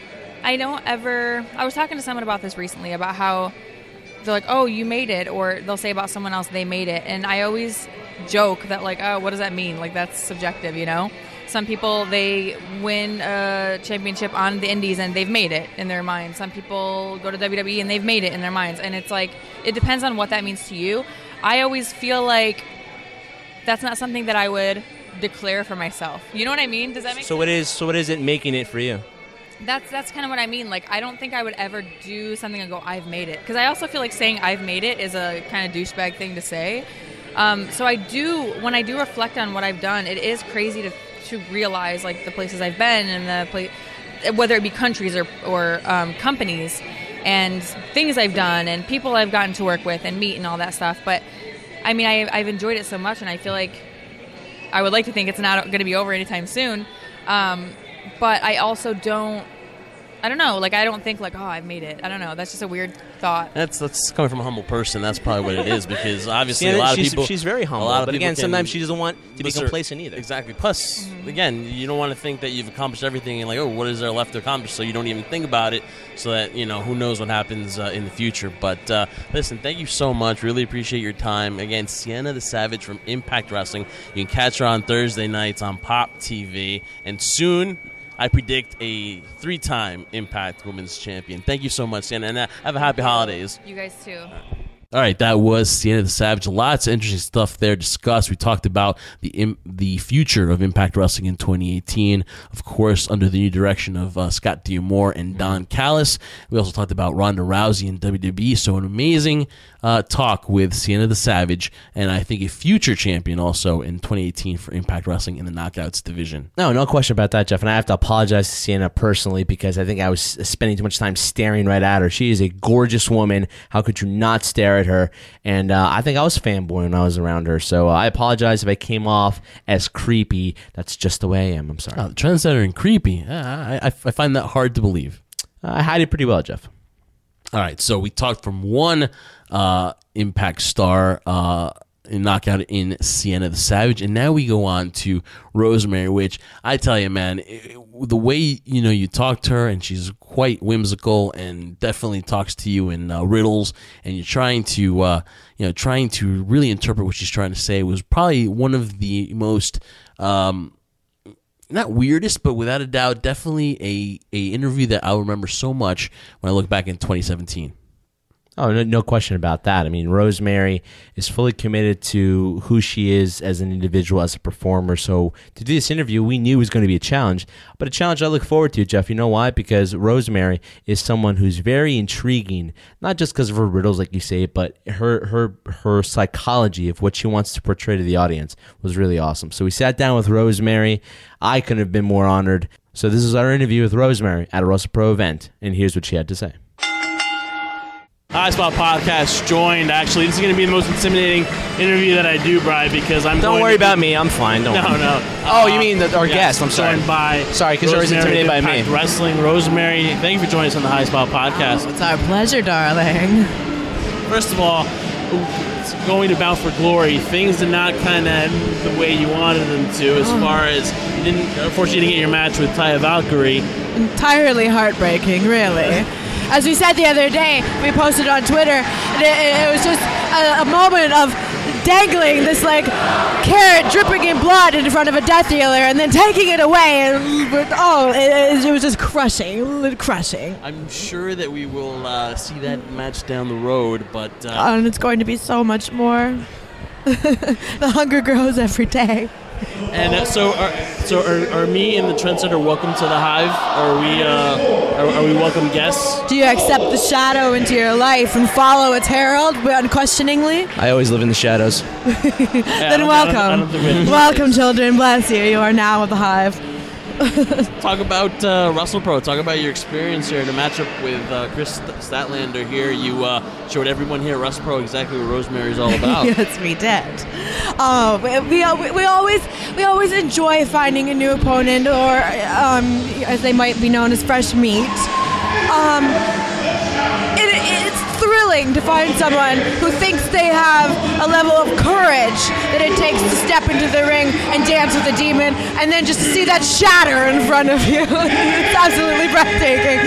I don't ever. I was talking to someone about this recently about how they're like, "Oh, you made it," or they'll say about someone else, "They made it," and I always joke that like, "Oh, what does that mean? Like that's subjective, you know." Some people, they win a championship on the indies and they've made it in their minds. Some people go to W W E and they've made it in their minds. And it's like, it depends on what that means to you. I always feel like that's not something that I would declare for myself. You know what I mean? Does that make so sense? What is, so what is it making it for you? That's that's kind of what I mean. Like, I don't think I would ever do something and go, I've made it. Because I also feel like saying I've made it is a kind of douchebag thing to say. Um, so I do, when I do reflect on what I've done, it is crazy to to realize like the places I've been and the place, whether it be countries or, or um, companies and things I've done and people I've gotten to work with and meet and all that stuff. But I mean, I, I've enjoyed it so much, and I feel like I would like to think it's not going to be over anytime soon. Um, but I also don't, I don't know, like I don't think like, oh, I've made it. I don't know. That's just a weird thought. That's that's coming from a humble person. That's probably what it is, because obviously yeah, a lot she's, of people. She's very humble, a lot of but people again, can, sometimes she doesn't want to be Listen, complacent either. Exactly. Plus, mm-hmm. again, you don't want to think that you've accomplished everything and like, oh, what is there left to accomplish? So you don't even think about it, so that, you know, who knows what happens uh, in the future. But uh, listen, thank you so much. Really appreciate your time. Again, Sienna the Savage from Impact Wrestling. You can catch her on Thursday nights on Pop T V, and soon I predict a three-time Impact Women's Champion. Thank you so much, Sienna, and uh, have a happy holidays. You guys too. All right, that was Sienna the Savage. Lots of interesting stuff there discussed. We talked about the im- the future of Impact Wrestling in twenty eighteen, of course, under the new direction of uh, Scott D'Amore and Don Callis. We also talked about Ronda Rousey and W W E. So an amazing uh, talk with Sienna the Savage, and I think a future champion also in twenty eighteen for Impact Wrestling in the Knockouts division. No, no question about that, Jeff. And I have to apologize to Sienna personally, because I think I was spending too much time staring right at her. She is a gorgeous woman. How could you not stare at her? And uh, I think I was fanboy when I was around her. So uh, I apologize if I came off as creepy. That's just the way I am. I'm sorry. Oh, the trendsetter and creepy. Uh, I, I, I find that hard to believe. Uh, I hide it pretty well, Jeff. All right, so we talked from one uh, Impact star uh, in Knockout in Sienna the Savage, and now we go on to Rosemary, which I tell you, man, it, the way, you know, you talk to her, and she's quite whimsical and definitely talks to you in uh, riddles, and you're trying to, uh, you know, trying to really interpret what she's trying to say, was probably one of the most, um, not weirdest, but without a doubt, definitely a, a interview that I'll remember so much when I look back in twenty seventeen. Oh, no, no question about that. I mean, Rosemary is fully committed to who she is as an individual, as a performer. So to do this interview, we knew it was going to be a challenge, but a challenge I look forward to, Jeff. You know why? Because Rosemary is someone who's very intriguing, not just because of her riddles, like you say, but her her her psychology of what she wants to portray to the audience was really awesome. So we sat down with Rosemary. I couldn't have been more honored. So this is our interview with Rosemary at a WrestlePro event, and here's what she had to say. High Spot Podcast joined, actually. This is going to be the most intimidating interview that I do, Brian, because I'm Don't going worry to about be... me. I'm fine. Don't no, worry. no. Oh, uh, you mean the, our yes, guest. I'm sorry. Joined by sorry, because you're always intimidated by me. Wrestling. Rosemary, thank you for joining us on the High Spot Podcast. It's our pleasure, darling. First of all, going to Bound for Glory, things did not kind of end the way you wanted them to, as oh. far as you didn't, unfortunately, you didn't get your match with Taya Valkyrie. Entirely heartbreaking, really. As we said the other day, we posted on Twitter, and it, it was just a, a moment of dangling this like carrot dripping in blood in front of a death dealer, and then taking it away, and oh, it, it was just crushing, crushing. I'm sure that we will uh, see that match down the road, but uh, and it's going to be so much more. The hunger grows every day. And uh, so, are, so are, are me and the Trendsetter welcome to the Hive? Are we, uh, are, are we welcome guests? Do you accept the shadow into your life and follow its herald unquestioningly? I always live in the shadows. yeah, then welcome. I don't, I don't welcome, children. Bless you. You are now with the Hive. Talk about uh, WrestlePro. Talk about your experience here in a matchup with uh, Chris Statlander here. You uh, showed everyone here at WrestlePro exactly what Rosemary's all about. Yes, we did. Oh, we, we we always we always enjoy finding a new opponent, or um, as they might be known as fresh meat. Um, it, it's thrilling thrilling to find someone who thinks they have a level of courage that it takes to step into the ring and dance with a demon, and then just to see that shatter in front of you. It's absolutely breathtaking.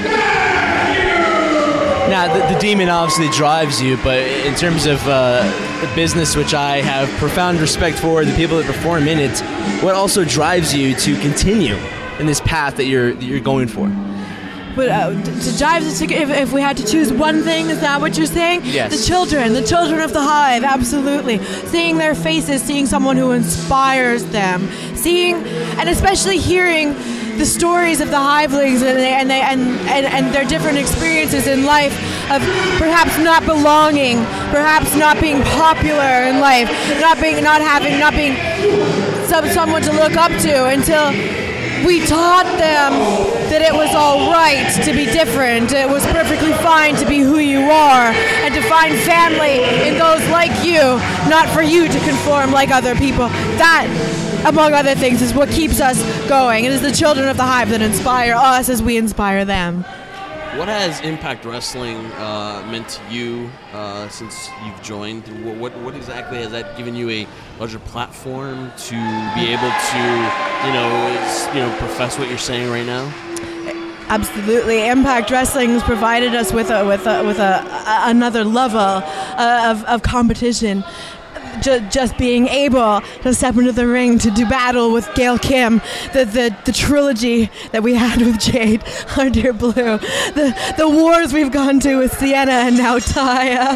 Now, the, the demon obviously drives you, but in terms of uh, the business, which I have profound respect for, the people that perform in it, what also drives you to continue in this path that you're that you're going for? But uh, to drive us, if, if we had to choose one thing, is that what you're saying? Yes. The children, the children of the Hive, absolutely. Seeing their faces, seeing someone who inspires them, seeing, and especially hearing the stories of the Hivelings and, they, and, they, and, and, and their different experiences in life of perhaps not belonging, perhaps not being popular in life, not being, not having, not being some, someone to look up to until we taught them that it was all right to be different. It was perfectly fine to be who you are and to find family in those like you, not for you to conform like other people. That, among other things, is what keeps us going. It is the children of the Hive that inspire us as we inspire them. What has Impact Wrestling uh, meant to you uh, since you've joined? What, what what exactly has that given you a larger platform to be able to, you know, s- you know, profess what you're saying right now? Absolutely, Impact Wrestling has provided us with a with a with a, a another level uh, of of competition. Just, just being able to step into the ring to do battle with Gail Kim, the, the the trilogy that we had with Jade, our dear Blue, the the wars we've gone to with Sienna and now Taya.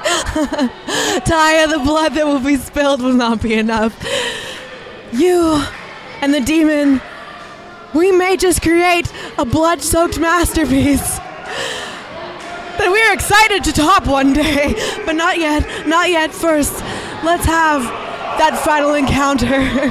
Taya, the blood that will be spilled will not be enough. You and the demon, we may just create a blood-soaked masterpiece that we're excited to top one day, but not yet, not yet. First, let's have that final encounter.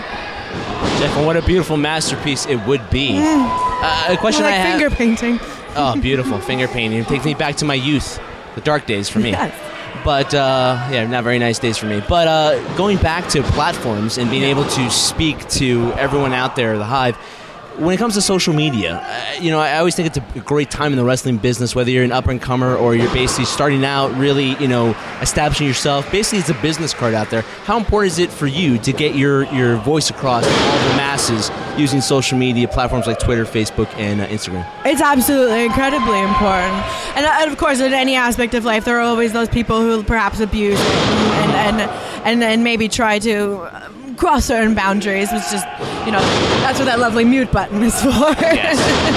Jeff, and what a beautiful masterpiece it would be. Mm. Uh, a question More like I have. finger painting. Oh, beautiful finger painting. It takes me back to my youth, the dark days for me. Yes. But, uh, yeah, not very nice days for me. But uh, going back to platforms and being able to speak to everyone out there, the Hive, when it comes to social media, uh, you know, I always think it's a great time in the wrestling business, whether you're an up-and-comer or you're basically starting out, really, you know, establishing yourself. Basically, it's a business card out there. How important is it for you to get your, your voice across to all the masses using social media platforms like Twitter, Facebook, and uh, Instagram? It's absolutely incredibly important. And, uh, and of course, in any aspect of life, there are always those people who perhaps abuse it and, and, and, and maybe try to cross certain boundaries, which just, you know, that's what that lovely mute button is for. Yes.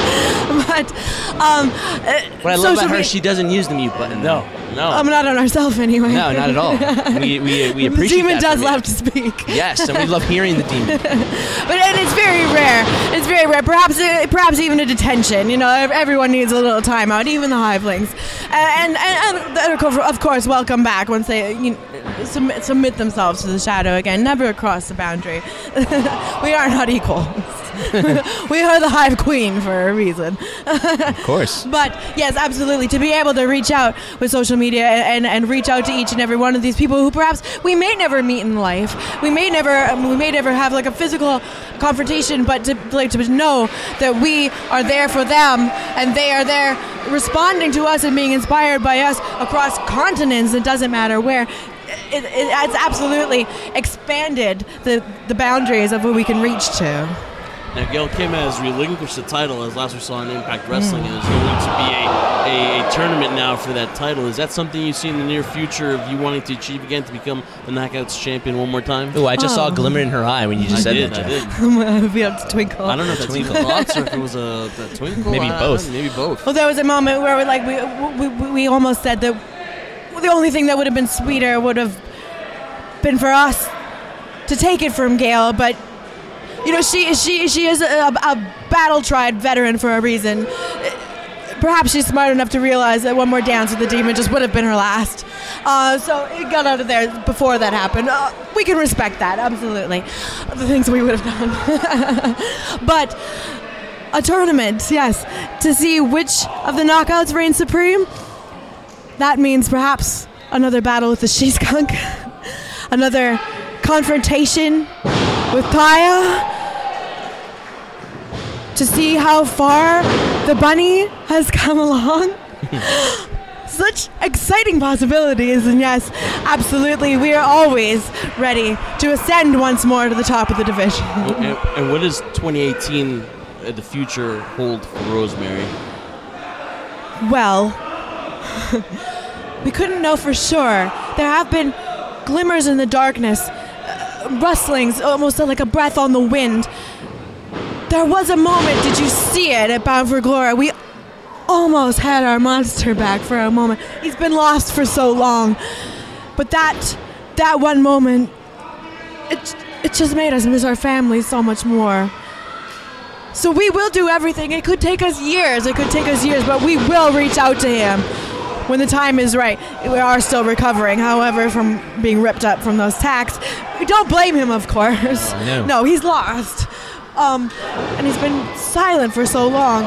But um, what I love about her, me- she doesn't use the mute button. No, no. I'm not on ourselves anyway. No, not at all. We we, we appreciate the demon that does from love you. to speak. Yes, and we love hearing the demon. But and it's very rare. It's very rare. Perhaps uh, perhaps even a detention. You know, everyone needs a little time out, even the Hivelings. And and, and, and of course, welcome back once they you know, submit, submit themselves to the shadow again. Never cross the boundary. We are not equals. We are the Hive Queen for a reason. Of course. But yes, absolutely. To be able to reach out with social media and, and reach out to each and every one of these people who perhaps we may never meet in life. We may never we may never have like a physical confrontation, but to like to know that we are there for them and they are there responding to us and being inspired by us across continents. It doesn't matter where. It, it, it's absolutely expanded the, the boundaries of what we can reach to. Now, Gail Kim has relinquished the title, as last we saw in Impact Wrestling, mm. and there's going to be a, a, a tournament now for that title. Is that something you see in the near future of you wanting to achieve again, to become the Knockouts champion one more time? Oh, I just oh. saw a glimmer in her eye when you just I said did, that, I Jeff. did. I'm going to be able to twinkle. I don't know if that's twinkle thoughts or if it was a, a twinkle. Maybe I, both. I, maybe both. Well, there was a moment where we, like, we, we, we almost said that the only thing that would have been sweeter would have been for us to take it from Gail, but you know, she she she is a, a battle-tried veteran for a reason. Perhaps she's smart enough to realize that one more dance with the demon just would have been her last. Uh, so it got out of there before that happened. Uh, we can respect that, absolutely. The things we would have done. But a tournament, yes, to see which of the knockouts reign supreme, that means perhaps another battle with the she-skunk, another confrontation with Taya, to see how far the bunny has come along. such exciting possibilities. And yes, absolutely, we are always ready to ascend once more to the top of the division. And, and what does twenty eighteen, uh, the future, hold for Rosemary? Well, we couldn't know for sure. There have been glimmers in the darkness, uh, rustlings, almost like a breath on the wind. There was a moment, did you see it, at Bound for Glory? We almost had our monster back for a moment. He's been lost for so long. But that that one moment, it, it just made us miss our family so much more. So we will do everything. It could take us years. It could take us years, but we will reach out to him when the time is right. We are still recovering, however, from being ripped up from those tacks. We don't blame him, of course. Oh, no. No, he's lost. Um, and he's been silent for so long.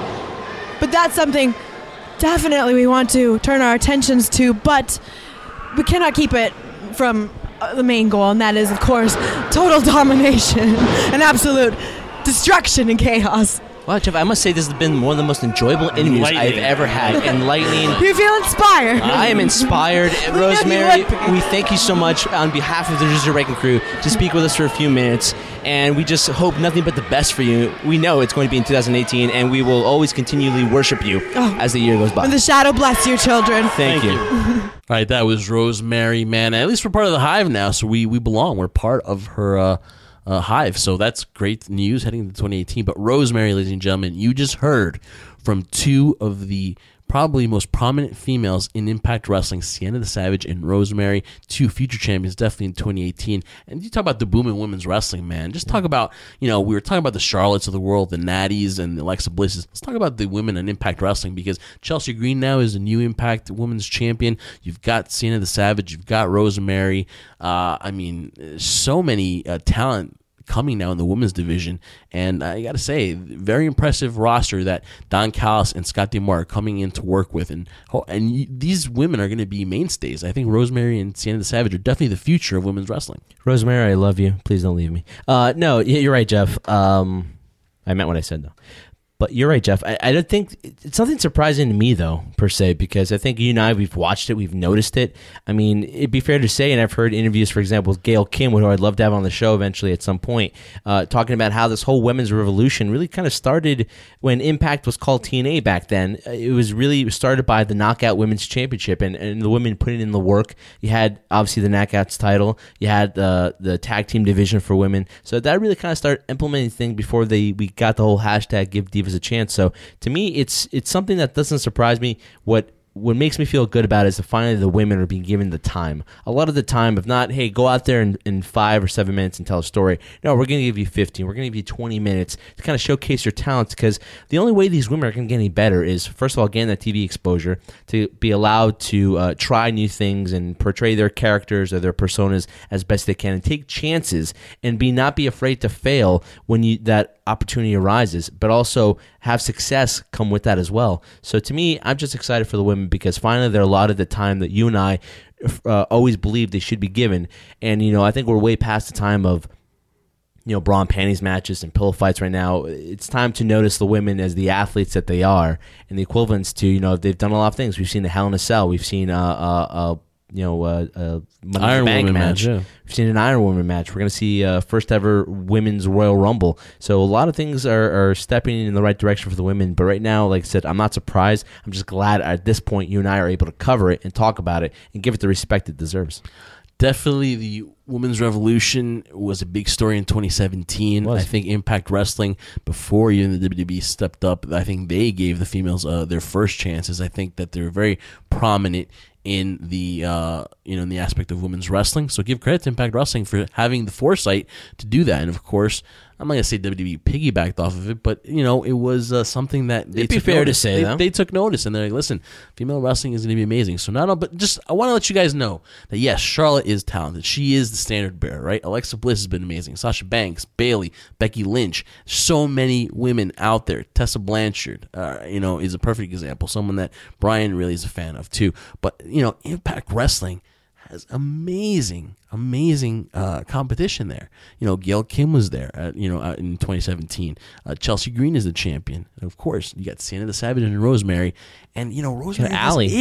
But that's something definitely we want to turn our attentions to, but we cannot keep it from uh, the main goal, and that is, of course, total domination and absolute destruction and chaos. Well, Jeff, I must say this has been one of the most enjoyable interviews I've ever had. Enlightening. You feel inspired? I am inspired. We Rosemary, know you would be. we thank you so much on behalf of the Just Your Breaking crew to speak with us for a few minutes, and we just hope nothing but the best for you. We know it's going to be in two thousand eighteen, and we will always continually worship you Oh. as the year goes by. And the shadow bless you, children. Thank, you. All right, that was Rosemary, man. At least we're part of the Hive now, so we, we belong. We're part of her uh, uh, Hive, so that's great news heading into twenty eighteen. But Rosemary, ladies and gentlemen, you just heard from two of the probably most prominent females in Impact Wrestling, Sienna the Savage and Rosemary, two future champions, definitely in twenty eighteen. And you talk about the boom in women's wrestling, man. Just talk about, you know, we were talking about the Charlottes of the world, the Natties and the Alexa Blisses. Let's talk about the women in Impact Wrestling, because Chelsea Green now is the new Impact Women's Champion. You've got Sienna the Savage, you've got Rosemary. Uh, I mean, so many uh, talent coming now in the women's division, and I gotta say, very impressive roster that Don Callis and Scott Demar are coming in to work with, and and you, these women are going to be mainstays. I think Rosemary and Sienna the Savage are definitely the future of women's wrestling. Rosemary, I love you. Please don't leave me. Uh, no, you're right, Jeff. Um, I meant what I said, though. But you're right, Jeff. I, I don't think it's nothing surprising to me, though, per se, because I think you and I, we've watched it, we've noticed it. I mean, it'd be fair to say, and I've heard interviews, for example, with Gail Kim, who I'd love to have on the show eventually at some point, uh, talking about how this whole women's revolution really kind of started when Impact was called T N A back then. It was really started by the Knockout Women's Championship, and, and the women putting in the work. You had, obviously, the Knockouts title. You had the the tag team division for women. So that really kind of started implementing things before they we got the whole hashtag Give Divas a Chance. So to me, it's it's something that doesn't surprise me. What what makes me feel good about it is that finally the women are being given the time. A lot of the time, if not, hey, go out there in, in five or seven minutes and tell a story. No, we're going to give you fifteen. We're going to give you twenty minutes to kind of showcase your talents, because the only way these women are going to get any better is, first of all, getting that T V exposure, to be allowed to uh, try new things and portray their characters or their personas as best they can, and take chances and be not be afraid to fail when you that opportunity arises, but also have success come with that as well. So to me, I'm just excited for the women, because finally they're allotted the time that you and I uh, always believed they should be given. And, you know, I think we're way past the time of, you know, bra and panties matches and pillow fights right now. It's time to notice the women as the athletes that they are, and the equivalents to, you know, they've done a lot of things. We've seen the Hell in a Cell. We've seen uh, uh, uh, you know, uh, uh, Money in the Bank match. match yeah. We've seen an Iron Woman match. We're going to see uh, first ever women's Royal Rumble. So a lot of things are, are stepping in the right direction for the women. But right now, like I said, I'm not surprised. I'm just glad at this point you and I are able to cover it and talk about it and give it the respect it deserves. Definitely the women's revolution was a big story in twenty seventeen. I think Impact Wrestling, before even the W W E stepped up, I think they gave the females uh, their first chances. I think that they're very prominent in the uh, you know in the aspect of women's wrestling. So give credit to Impact Wrestling for having the foresight to do that. And of course, I'm not gonna say W W E piggybacked off of it, but you know it was uh, something that they It'd be took fair notice. to say they, though. they took notice, and they're like, listen, female wrestling is gonna be amazing. So not all, but just I want to let you guys know that yes, Charlotte is talented. She is the standard bearer, right? Alexa Bliss has been amazing. Sasha Banks, Bayley, Becky Lynch. So many women out there. Tessa Blanchard, uh, you know, is a perfect example. Someone that Brian really is a fan of too. But you know, Impact Wrestling has amazing, amazing uh, competition there. You know, Gail Kim was there, at, you know, uh, in twenty seventeen. Uh, Chelsea Green is the champion. And of course, you got Sienna the Savage and Rosemary. And, you know, Rosemary Allie. has it.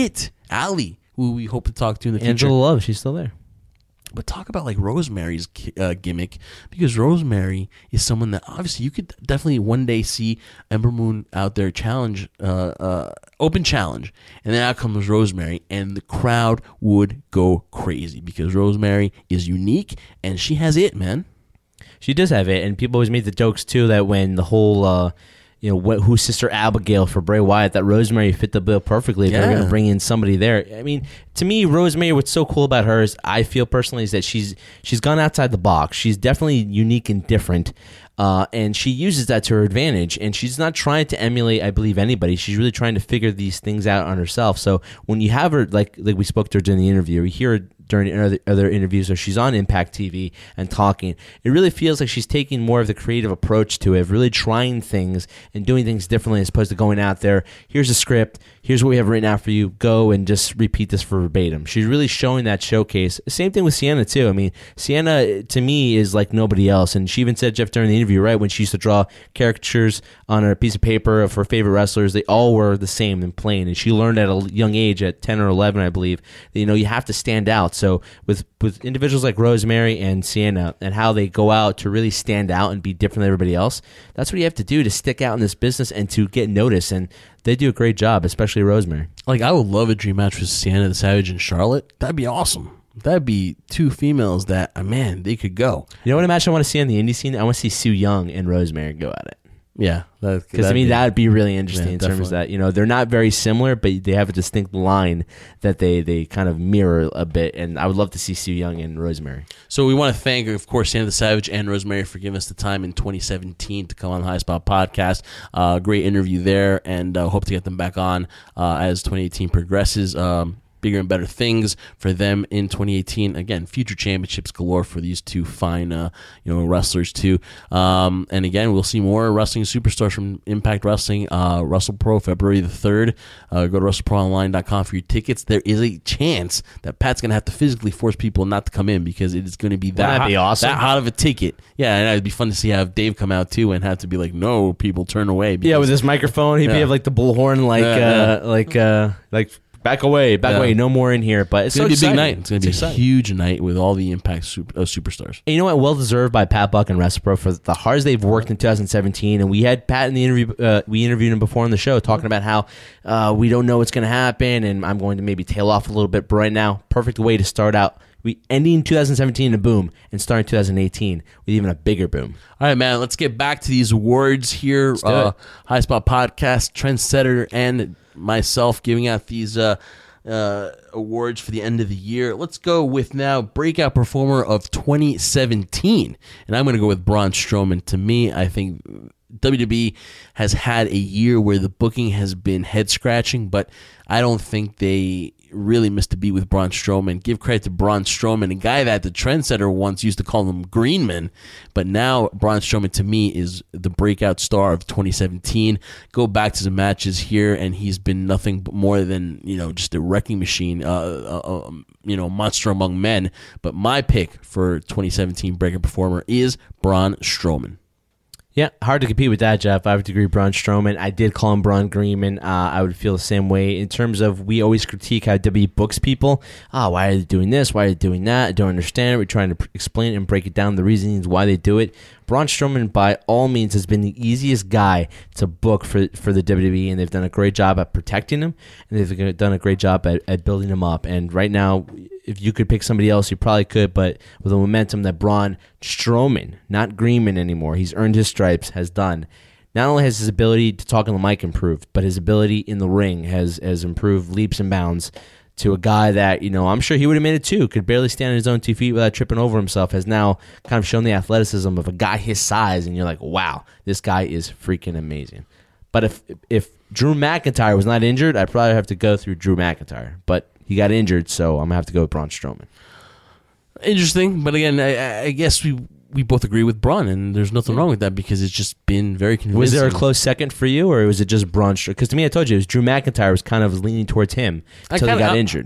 Allie, who we hope to talk to in the future. Angela Love, she's still there. But talk about like Rosemary's uh, gimmick, because Rosemary is someone that obviously you could definitely one day see Ember Moon out there challenge, uh, uh, open challenge, and then out comes Rosemary, and the crowd would go crazy because Rosemary is unique and she has it, man. She does have it, and people always make the jokes too that when the whole. Uh, You know, what, who's Sister Abigail for Bray Wyatt, that Rosemary fit the bill perfectly. Yeah. They're going to bring in somebody there. I mean, to me, Rosemary, what's so cool about her is I feel personally is that she's she's gone outside the box. She's definitely unique and different, uh, and she uses that to her advantage. And she's not trying to emulate, I believe, anybody. She's really trying to figure these things out on herself. So when you have her, like like we spoke to her during the interview, we hear her during other, other interviews, or she's on Impact T V and talking, it really feels like she's taking more of the creative approach to it, of really trying things and doing things differently as opposed to going out there, here's a script, here's what we have written out for you, go and just repeat this for verbatim. She's really showing that showcase. Same thing with Sienna, too. I mean, Sienna, to me, is like nobody else. And she even said, Jeff, during the interview, right, when she used to draw caricatures on a piece of paper of her favorite wrestlers, they all were the same and plain. And she learned at a young age, at ten or eleven, I believe, that, you know, you have to stand out. So with with individuals like Rosemary and Sienna and how they go out to really stand out and be different than everybody else, that's what you have to do to stick out in this business and to get noticed. And they do a great job, especially Rosemary. Like, I would love a dream match with Sienna the Savage and Charlotte. That'd be awesome. That'd be two females that, uh, man, they could go. You know what a match I want to see on the indie scene? I want to see Sue Young and Rosemary go at it. Yeah, because I mean that would be really interesting yeah, in definitely. terms of that, you know, they're not very similar, but they have a distinct line that they they kind of mirror a bit, and I would love to see Sue Young and Rosemary. So we want to thank, of course, Sienna the Savage and Rosemary for giving us the time in twenty seventeen to come on the High Spot Podcast. Uh, great interview there, and uh, hope to get them back on uh, as twenty eighteen progresses. Um, bigger and better things for them in twenty eighteen. Again, future championships galore for these two fine, uh, you know, wrestlers too. Um, and again, we'll see more wrestling superstars from Impact Wrestling. Uh, WrestlePro, February the third. Uh, go to wrestle pro online dot com for your tickets. There is a chance that Pat's gonna have to physically force people not to come in because it is going to be that Wouldn't that hot, be awesome? that hot of a ticket. Yeah, and it'd be fun to see have Dave come out too and have to be like, no, people turn away. Yeah, with his microphone, he'd Yeah. be have like the bullhorn, like Yeah, uh, like uh, like. Back away, back Yeah. away, no more in here. But it's, It's going so to be a big exciting. night. It's going to be exciting. a huge night with all the Impact super, uh, superstars. And you know what? Well deserved by Pat Buck and WrestlePro for the hard as they've worked in two thousand seventeen. And we had Pat in the interview. Uh, we interviewed him before on the show, talking about how uh, we don't know what's going to happen, and I'm going to maybe tail off a little bit. But right now, perfect way to start out. We ending two thousand seventeen in a boom and starting two thousand eighteen with even a bigger boom. All right, man. Let's get back to these awards here. do Uh, it. High Spot Podcast, Trendsetter, and myself giving out these uh, uh, awards for the end of the year. Let's go with now Breakout Performer of twenty seventeen. And I'm going to go with Braun Strowman. To me, I think W W E has had a year where the booking has been head-scratching, but I don't think they really missed a beat with Braun Strowman. Give credit to Braun Strowman, a guy that the Trendsetter once used to call him Greenman, but now Braun Strowman to me is the breakout star of twenty seventeen. Go back to the matches here, and he's been nothing but more than, you know, just a wrecking machine, uh, uh, uh, you know, monster among men. But my pick for twenty seventeen breakout performer is Braun Strowman. Yeah, hard to compete with that, Jeff. I would agree, Braun Strowman. I did call him Braun Greenman. Uh, I would feel the same way in terms of we always critique how W W E books people. Ah, oh, why are they doing this? Why are they doing that? I don't understand it. We're trying to pr- explain it and break it down, the reasons why they do it. Braun Strowman, by all means, has been the easiest guy to book for for the W W E, and they've done a great job at protecting him, and they've done a great job at, at building him up. And right now, if you could pick somebody else, you probably could, but with the momentum that Braun Strowman, not Greenman anymore, he's earned his stripes, has done. Not only has his ability to talk on the mic improved, but his ability in the ring has has improved leaps and bounds to a guy that, you know, I'm sure he would have made it too, could barely stand on his own two feet without tripping over himself, has now kind of shown the athleticism of a guy his size, and you're like, wow, this guy is freaking amazing. But if if Drew McIntyre was not injured, I'd probably have to go through Drew McIntyre. But he got injured, so I'm going to have to go with Braun Strowman. Interesting, but again, I, I guess we we both agree with Braun, and there's nothing wrong with that because it's just been very convincing. Was there a close second for you, or was it just Braun Strowman? Because to me, I told you, it was Drew McIntyre was kind of leaning towards him until kinda, he got I, injured.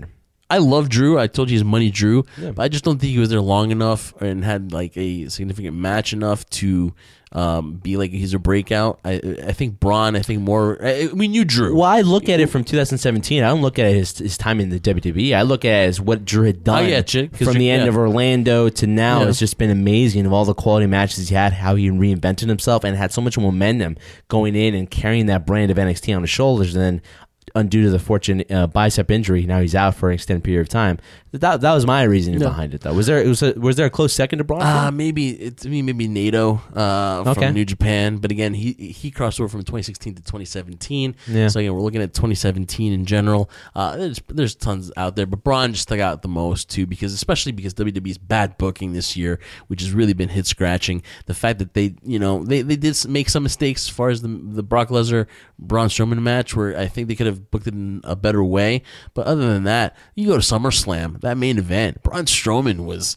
I love Drew. I told you he's Money Drew, yeah. but I just don't think he was there long enough and had like a significant match enough to um, be like he's a breakout. I I think Braun. I think more. I, we knew Drew. Well, I look at it from two thousand seventeen. I don't look at it his his time in the W W E. I look at it as what Drew had done. Oh, yeah, chick, from the end yeah. of Orlando to now. Yeah. It's just been amazing of all the quality matches he had. How he reinvented himself and had so much momentum going in and carrying that brand of N X T on his shoulders. And then, undue to the fortunate uh, bicep injury, now he's out for an extended period of time. That that was my reasoning yeah. behind it, though. Was there was a, was there a close second to Braun? Uh, maybe it's I mean, maybe Nato uh, okay. from New Japan, but again, he he crossed over from twenty sixteen to twenty seventeen. Yeah. So again, we're looking at twenty seventeen in general. Uh, there's there's tons out there, but Braun just stuck out the most too, because especially because W W E's bad booking this year, which has really been hit scratching. The fact that they you know they, they did make some mistakes as far as the the Brock Lesnar Braun Strowman match, where I think they could have booked it in a better way. But other than that, you go to SummerSlam, that main event. Braun Strowman was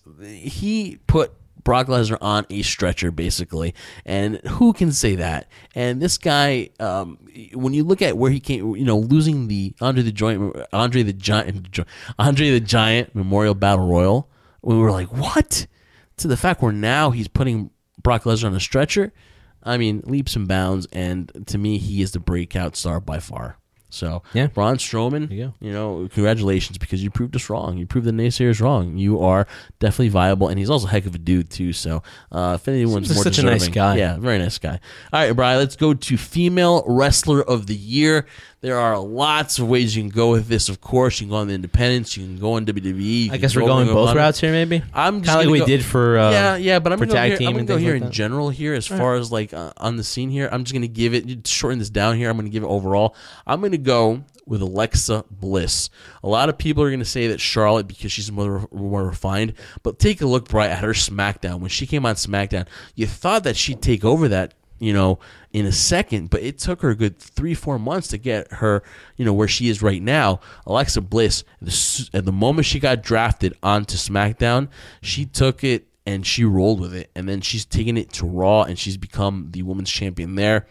he put Brock Lesnar on a stretcher basically, and who can say that? And this guy, um, when you look at where he came, you know, losing the Andre the Giant, Andre the Giant, Andre the Giant Memorial Battle Royal, we were like, what? To the fact where now he's putting Brock Lesnar on a stretcher. I mean, leaps and bounds, and to me, he is the breakout star by far. So, yeah. Braun Strowman, you, go. you know, congratulations, because you proved us wrong. You proved the naysayers wrong. You are definitely viable, and he's also a heck of a dude, too. So, uh, if anyone's He's more such deserving, a nice guy. Yeah, very nice guy. All right, Brian, let's go to Female Wrestler of the Year. There are lots of ways you can go with this, of course. You can go on the independents. You can go on W W E. I guess we're going both routes here, maybe? I'm just kind of like go, we did for uh, yeah, yeah. But I'm for gonna go tag here, team I'm gonna and go things here like in that. general here, as All far right. as like uh, on the scene here. I'm just gonna give it shorten this down here. I'm gonna give it overall. I'm gonna go with Alexa Bliss. A lot of people are gonna say that Charlotte, because she's more more refined. But take a look, Bright, at her SmackDown. When she came on SmackDown, you thought that she'd take over that, you know, in a second, but it took her a good three, four months to get her, you know, where she is right now. Alexa Bliss, the, at the moment she got drafted onto SmackDown, she took it and she rolled with it, and then she's taken it to Raw, and she's become the women's champion there.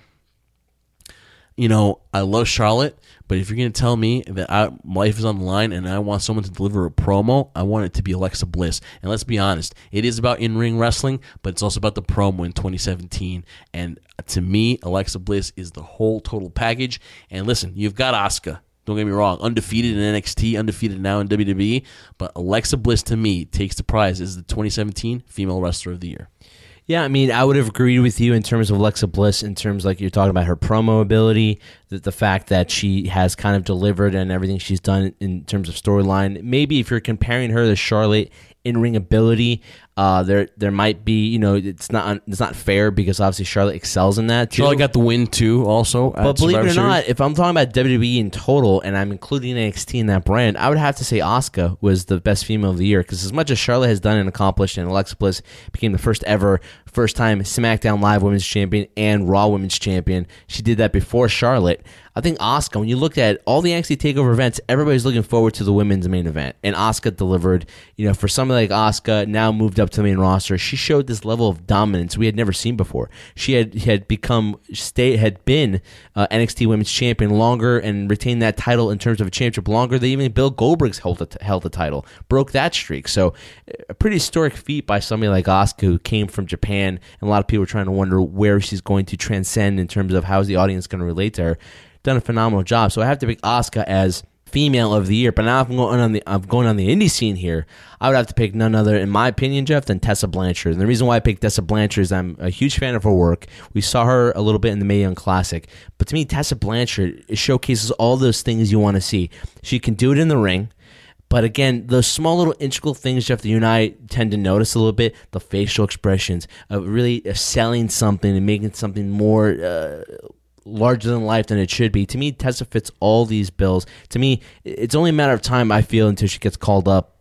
You know, I love Charlotte, but if you're going to tell me that I, life is on the line and I want someone to deliver a promo, I want it to be Alexa Bliss. And let's be honest, it is about in-ring wrestling, but it's also about the promo in twenty seventeen. And to me, Alexa Bliss is the whole total package. And listen, you've got Asuka. Don't get me wrong, undefeated in N X T, undefeated now in W W E. But Alexa Bliss, to me, takes the prize as the twenty seventeen Female Wrestler of the Year. Yeah, I mean, I would have agreed with you in terms of Alexa Bliss, in terms like you're talking about her promo ability, the, the fact that she has kind of delivered and everything she's done in terms of storyline. Maybe if you're comparing her to Charlotte in-ring ability, uh, there there might be, you know, it's not it's not fair, because obviously Charlotte excels in that too. Charlotte got the win too, also. But believe it or not, if I'm talking about W W E in total and I'm including N X T in that brand, I would have to say Asuka was the best female of the year, because as much as Charlotte has done and accomplished, and Alexa Bliss became the first ever, first time SmackDown Live Women's Champion and Raw Women's Champion, she did that before Charlotte. I think Asuka, when you look at all the N X T TakeOver events, everybody's looking forward to the women's main event, and Asuka delivered. You know, for somebody like Asuka, now moved up to the main roster, she showed this level of dominance we had never seen before. She had had become, stay, had been uh, N X T Women's Champion longer and retained that title in terms of a championship longer than even Bill Goldberg's held the, held the title, broke that streak. So, a pretty historic feat by somebody like Asuka, who came from Japan, and a lot of people are trying to wonder where she's going to transcend in terms of how is the audience going to relate to her. Done a phenomenal job. So I have to pick Asuka as female of the year. But now if I'm going on the I'm going on the indie scene here, I would have to pick none other, in my opinion, Jeff, than Tessa Blanchard. And the reason why I picked Tessa Blanchard is I'm a huge fan of her work. We saw her a little bit in the Mae Young Classic. But to me, Tessa Blanchard showcases all those things you want to see. She can do it in the ring. But again, those small little integral things, Jeff, that you and I tend to notice a little bit, the facial expressions, of really selling something and making something more uh, larger than life than it should be. To me, Tessa fits all these bills. To me, it's only a matter of time, I feel, until she gets called up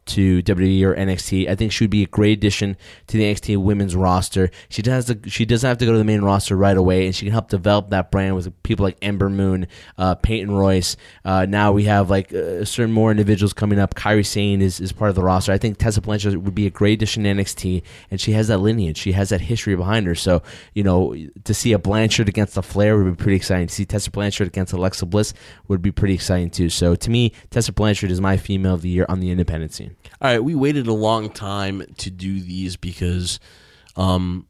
to W W E or N X T. I think she would be a great addition to the N X T women's roster. She does to, she doesn't have to go to the main roster right away, and she can help develop that brand with people like Ember Moon, uh, Peyton Royce. Uh, now we have like uh, certain more individuals coming up. Kairi Sane is, is part of the roster. I think Tessa Blanchard would be a great addition to N X T, and she has that lineage. She has that history behind her. So, you know, to see a Blanchard against a Flair would be pretty exciting. To see Tessa Blanchard against Alexa Bliss would be pretty exciting too. So to me, Tessa Blanchard is my female of the year on the independent scene. All right, we waited a long time to do these because, um,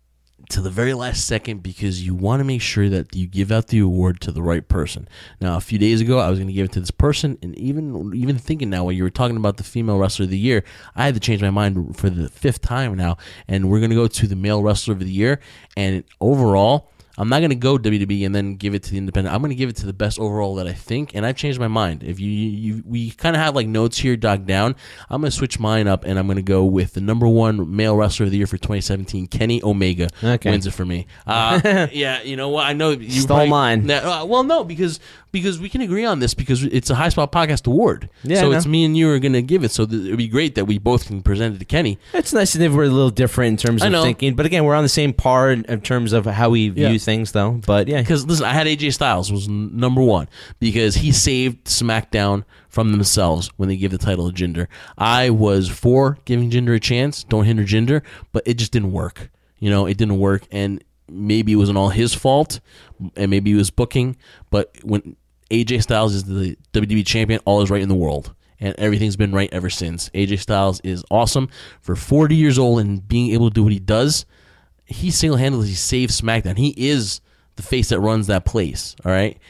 to the very last second, because you want to make sure that you give out the award to the right person. Now, a few days ago, I was going to give it to this person, and even even thinking now, while you were talking about the female wrestler of the year, I had to change my mind for the fifth time now, and we're going to go to the male wrestler of the year, and overall, I'm not going to go W W E and then give it to the independent. I'm going to give it to the best overall that I think, and I've changed my mind. If you, you we kind of have like notes here dogged down, I'm going to switch mine up, and I'm going to go with the number one male wrestler of the year for twenty seventeen, Kenny Omega. Okay. Wins it for me. Uh, yeah, you know what? I know you Stole probably, mine. Nah, uh, well, no, because because we can agree on this because it's a High Spot Podcast award. Yeah, so I it's know. me and you are going to give it. So th- it would be great that we both can present it to Kenny. It's nice if we're a little different in terms I of know. thinking, but again, we're on the same par in, in terms of how we view Yeah. things, though. But yeah, Because listen, I had A J Styles was n- number one because he saved SmackDown from themselves when they gave the title to Jinder. I was for giving Jinder a chance, don't hinder Jinder, but it just didn't work. You know, it didn't work, and maybe it wasn't all his fault, and maybe it was booking. But when A J Styles is the W W E champion, all is right in the world. And everything's been right ever since. A J Styles is awesome. For forty years old and being able to do what he does, he single-handedly saved SmackDown. He is the face that runs that place, all right?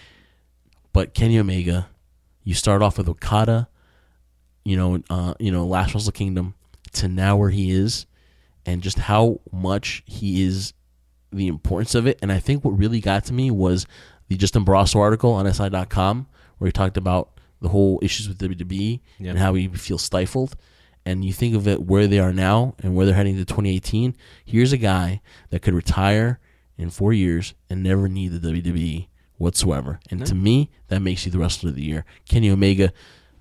But Kenny Omega, you start off with Okada, you know, uh, you know, last Wrestle Kingdom, to now where he is, and just how much he is, the importance of it. And I think what really got to me was the Justin Barrasso article on S I dot com, where he talked about the whole issues with W W E Yeah. and how he feels stifled. And you think of it where they are now and where they're heading to twenty eighteen. Here's a guy that could retire in four years and never need the W W E whatsoever. And No. to me, that makes you the wrestler of the year. Kenny Omega,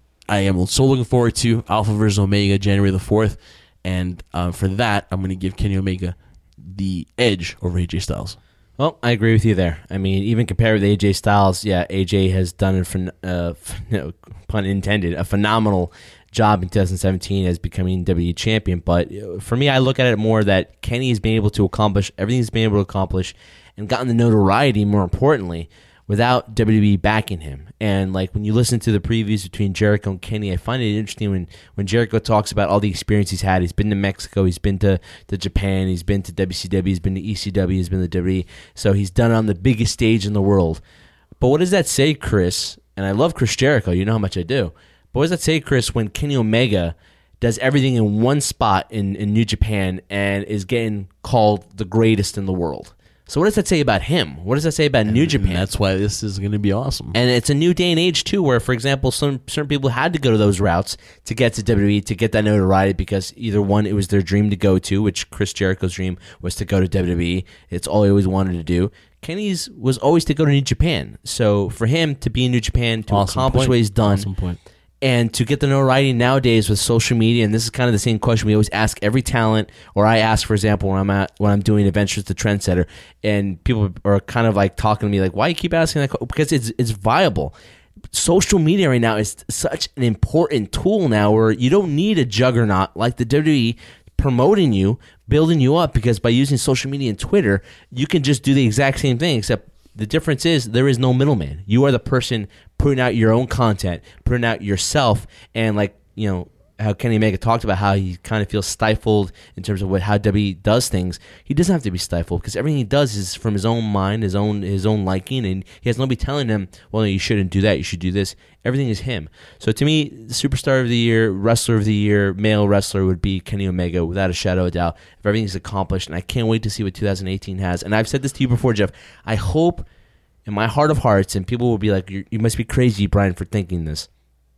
I am so looking forward to Alpha versus Omega January the fourth. And uh, for that, I'm going to give Kenny Omega the edge over A J Styles. Well, I agree with you there. I mean, even compared with A J Styles, yeah, A J has done it for, uh, no, pun intended, a phenomenal job in twenty seventeen as becoming W W E champion. But uh, for me, I look at it more that Kenny has been able to accomplish everything he's been able to accomplish and gotten the notoriety, more importantly, without W W E backing him. And like when you listen to the previews between Jericho and Kenny, I find it interesting when, when Jericho talks about all the experience he's had. He's been to Mexico, he's been to, to Japan, he's been to W C W, he's been to E C W, he's been to W W E. So he's done it on the biggest stage in the world. But what does that say, Chris? And I love Chris Jericho, you know how much I do. But what does that say, Chris, when Kenny Omega does everything in one spot in, in New Japan and is getting called the greatest in the world? So what does that say about him? What does that say about New Japan? And that's why this is going to be awesome. And it's a new day and age, too, where, for example, some certain people had to go to those routes to get to W W E, to get that notoriety, because either one, it was their dream to go to, which Chris Jericho's dream was to go to W W E. It's all he always wanted to do. Kenny's was always to go to New Japan. So for him to be in New Japan, to Awesome accomplish point. what he's done, Awesome point. and to get the notoriety nowadays with social media, and this is kind of the same question we always ask every talent, or I ask, for example, when I'm at when I'm doing Adventures to Trendsetter, and people are kind of like talking to me like, "Why you keep asking that?" Because it's it's viable. Social media right now is such an important tool now, where you don't need a juggernaut like the W W E promoting you, building you up, because by using social media and Twitter, you can just do the exact same thing, except the difference is there is no middleman. You are the person putting out your own content, putting out yourself, and like, you know, how Kenny Omega talked about how he kind of feels stifled in terms of what how W W E does things. He doesn't have to be stifled because everything he does is from his own mind, his own his own liking, and he has nobody telling him, well, no, you shouldn't do that, you should do this. Everything is him. So to me, superstar of the year, wrestler of the year, male wrestler would be Kenny Omega without a shadow of a doubt. If everything's accomplished, and I can't wait to see what two thousand eighteen has. And I've said this to you before, Jeff. I hope in my heart of hearts, and people will be like, you you must be crazy, Brian, for thinking this.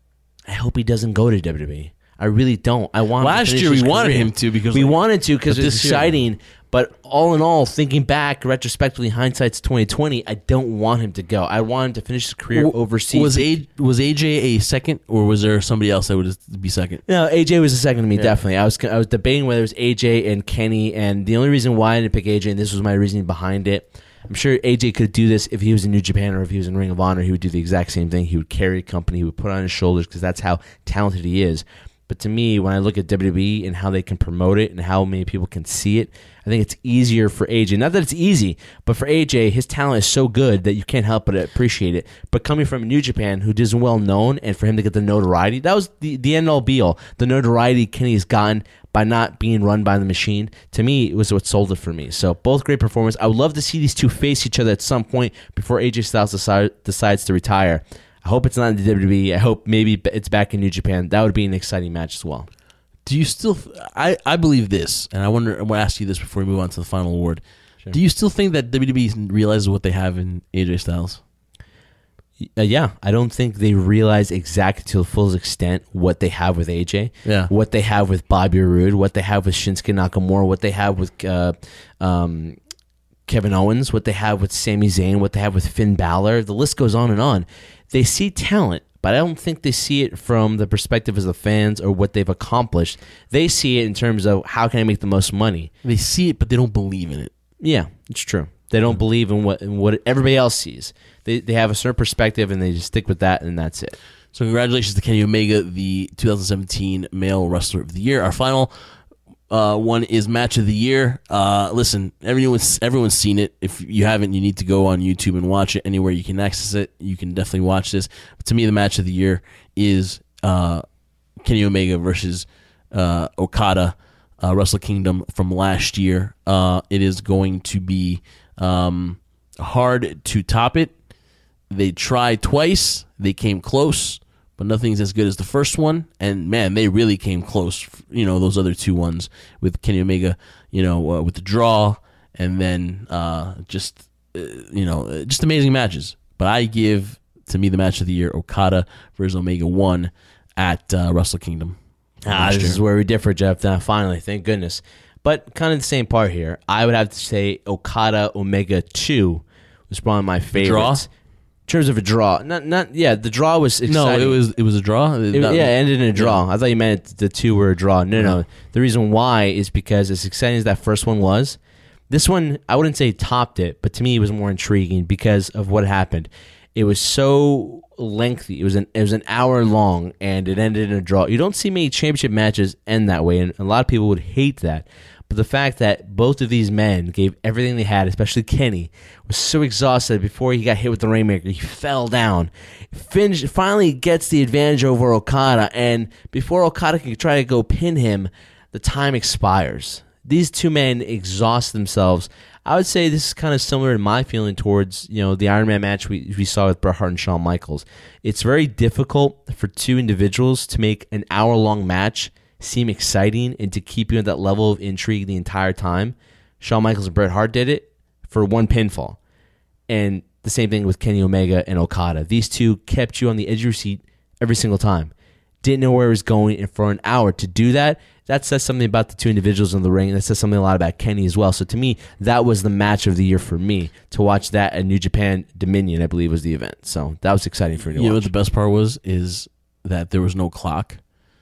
I hope he doesn't go to W W E. I really don't. I want. Last him to year finish we his wanted career. him to because we like, wanted to because but it's this year- exciting. But all in all, thinking back, retrospectively, hindsight's twenty twenty. I don't want him to go. I want him to finish his career W- overseas. Was A was A J a second, or was there somebody else that would be second? No, A J was a second to me, Yeah. definitely. I was I was debating whether it was A J and Kenny, and the only reason why I didn't pick A J, and this was my reasoning behind it, I'm sure A J could do this if he was in New Japan or if he was in Ring of Honor. He would do the exact same thing. He would carry a company. He would put it on his shoulders because that's how talented he is. But to me, when I look at W W E and how they can promote it and how many people can see it, I think it's easier for A J. Not that it's easy, but for A J, his talent is so good that you can't help but appreciate it. But coming from New Japan, who isn't well known, and for him to get the notoriety, that was the, the end all be all. The notoriety Kenny's gotten by not being run by the machine, to me, it was what sold it for me. So both great performers. I would love to see these two face each other at some point before A J Styles decide, decides to retire. I hope it's not in the W W E. I hope maybe it's back in New Japan. That would be an exciting match as well. Do you still? I, I believe this, and I wonder. I want to ask you this before we move on to the final award. Sure. Do you still think that W W E realizes what they have in A J Styles? Uh, yeah, I don't think they realize exactly to the full extent what they have with A J, Yeah. what they have with Bobby Roode, what they have with Shinsuke Nakamura, what they have with uh, um, Kevin Owens, what they have with Sami Zayn, what they have with Finn Balor. The list goes on and on. They see talent, but I don't think they see it from the perspective as the fans or what they've accomplished. They see it in terms of how can I make the most money. They see it, but they don't believe in it. Yeah, it's true. They don't believe in what in what everybody else sees. They they have a certain perspective and they just stick with that, and that's it. So congratulations to Kenny Omega, the two thousand seventeen Male Wrestler of the Year. Our final uh, one is Match of the Year. Uh, listen, everyone's everyone's seen it. If you haven't, you need to go on YouTube and watch it. Anywhere you can access it, you can definitely watch this. But to me, the Match of the Year is uh, Kenny Omega versus uh, Okada, uh, Wrestle Kingdom from last year. Uh, it is going to be um, hard to top it. They tried twice. They came close, but nothing's as good as the first one. And, man, they really came close, you know, those other two ones with Kenny Omega, you know, uh, with the draw and then uh, just, uh, you know, just amazing matches. But I give, to me, the Match of the Year, Okada versus Omega one at uh, Wrestle Kingdom. Ah, this is where we differ, Jeff. Now, finally, thank goodness. But kind of the same part here. I would have to say Okada Omega two was probably my favorite. Draw? In terms of a draw, not not yeah, the draw was exciting. No, it was it was a draw. It, That- yeah, it ended in a draw. Yeah. I thought you meant the two were a draw. No, no, no. The reason why is because as exciting as that first one was, this one I wouldn't say topped it, but to me it was more intriguing because of what happened. It was so lengthy. It was an it was an hour long, and it ended in a draw. You don't see many championship matches end that way, and a lot of people would hate that. But the fact that both of these men gave everything they had, especially Kenny, was so exhausted before he got hit with the Rainmaker. He fell down. Finn finally gets the advantage over Okada, and before Okada can try to go pin him, the time expires. These two men exhaust themselves. I would say this is kind of similar to my feeling towards, you know, the Iron Man match we, we saw with Bret Hart and Shawn Michaels. It's very difficult for two individuals to make an hour-long match seem exciting and to keep you at that level of intrigue the entire time. Shawn Michaels and Bret Hart did it for one pinfall. And the same thing with Kenny Omega and Okada. These two kept you on the edge of your seat every single time. Didn't know where it was going, and for an hour to do that, that says something about the two individuals in the ring, and that says something a lot about Kenny as well. So to me, that was the match of the year for me, to watch that at New Japan Dominion, I believe was the event. So that was exciting for me to You know watch. what the best part was is that there was no clock,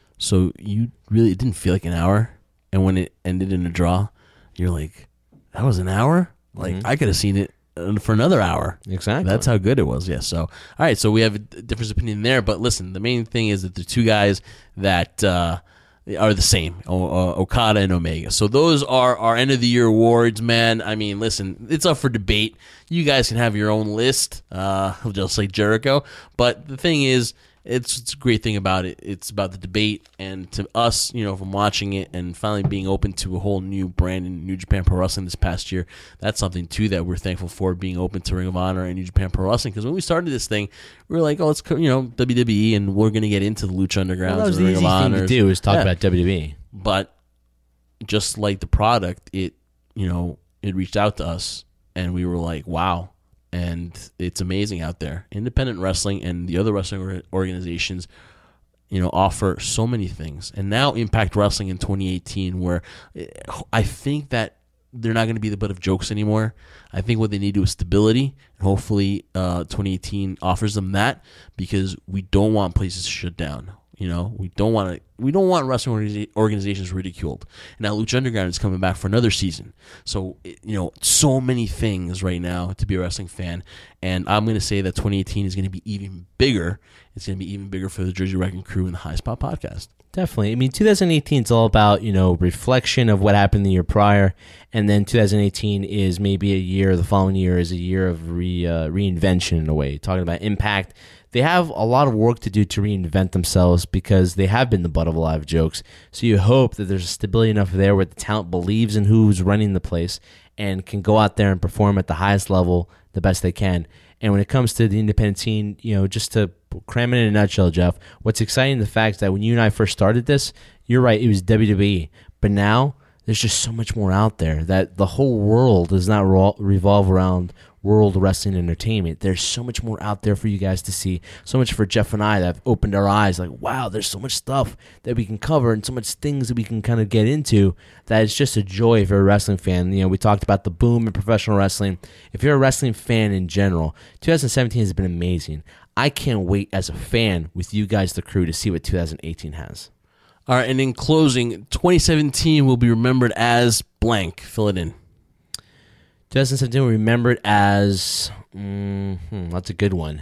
so you really it didn't feel like an hour. And when it ended in a draw, you're like, "That was an hour." Like Mhm. I could have seen it uh, for another hour. Exactly. That's how good it was. Yeah. So all right. So we have a d- difference of opinion there. But listen, the main thing is that the two guys that uh, are the same, o- uh, Okada and Omega. So those are our end of the year awards, man. I mean, listen, it's up for debate. You guys can have your own list, uh, just like Jericho. But the thing is, it's, it's a great thing about it. It's about the debate, and to us, you know, from watching it and finally being open to a whole new brand in New Japan Pro Wrestling this past year, that's something too that we're thankful for, being open to Ring of Honor and New Japan Pro Wrestling. Because when we started this thing, we were like, oh, it's co- you know W W E, and we're gonna get into the Lucha Underground. Well, that was the Ring of easy thing to Honors. do, is talk Yeah. about W W E. But just like the product, it you know it reached out to us, and we were like, wow. And it's amazing out there. Independent wrestling and the other wrestling or- organizations, you know, offer so many things. And now Impact Wrestling in twenty eighteen, where I think that they're not going to be the butt of jokes anymore. I think what they need to do is stability, and hopefully uh, twenty eighteen offers them that, because we don't want places to shut down. You know, we don't want to. We don't want wrestling organiza- organizations ridiculed. Now, Lucha Underground is coming back for another season. So, you know, so many things right now to be a wrestling fan, and I'm going to say that twenty eighteen is going to be even bigger. It's going to be even bigger for the Jersey Wrecking Crew and the High Spot Podcast. Definitely. I mean, twenty eighteen is all about, you know, reflection of what happened the year prior, and then twenty eighteen is maybe a year, the following year is a year of re uh, reinvention in a way. Talking about Impact, they have a lot of work to do to reinvent themselves because they have been the butt of a lot of jokes. So you hope that there's a stability enough there where the talent believes in who's running the place and can go out there and perform at the highest level the best they can. And when it comes to the independent scene, you know, just to cram it in a nutshell, Jeff, what's exciting, the fact that when you and I first started this, you're right, it was W W E. But now there's just so much more out there that the whole world does not ro- revolve around World Wrestling Entertainment. There's so much more out there for you guys to see. So much for Jeff and I that have opened our eyes. Like, wow, there's so much stuff that we can cover and so much things that we can kind of get into that it's just a joy if you're a wrestling fan. You know, we talked about the boom in professional wrestling. If you're a wrestling fan in general, twenty seventeen has been amazing. I can't wait as a fan with you guys, the crew, to see what two thousand eighteen has. All right, and in closing, twenty seventeen will be remembered as blank. Fill it in. twenty seventeen will be remembered as, mm, that's a good one,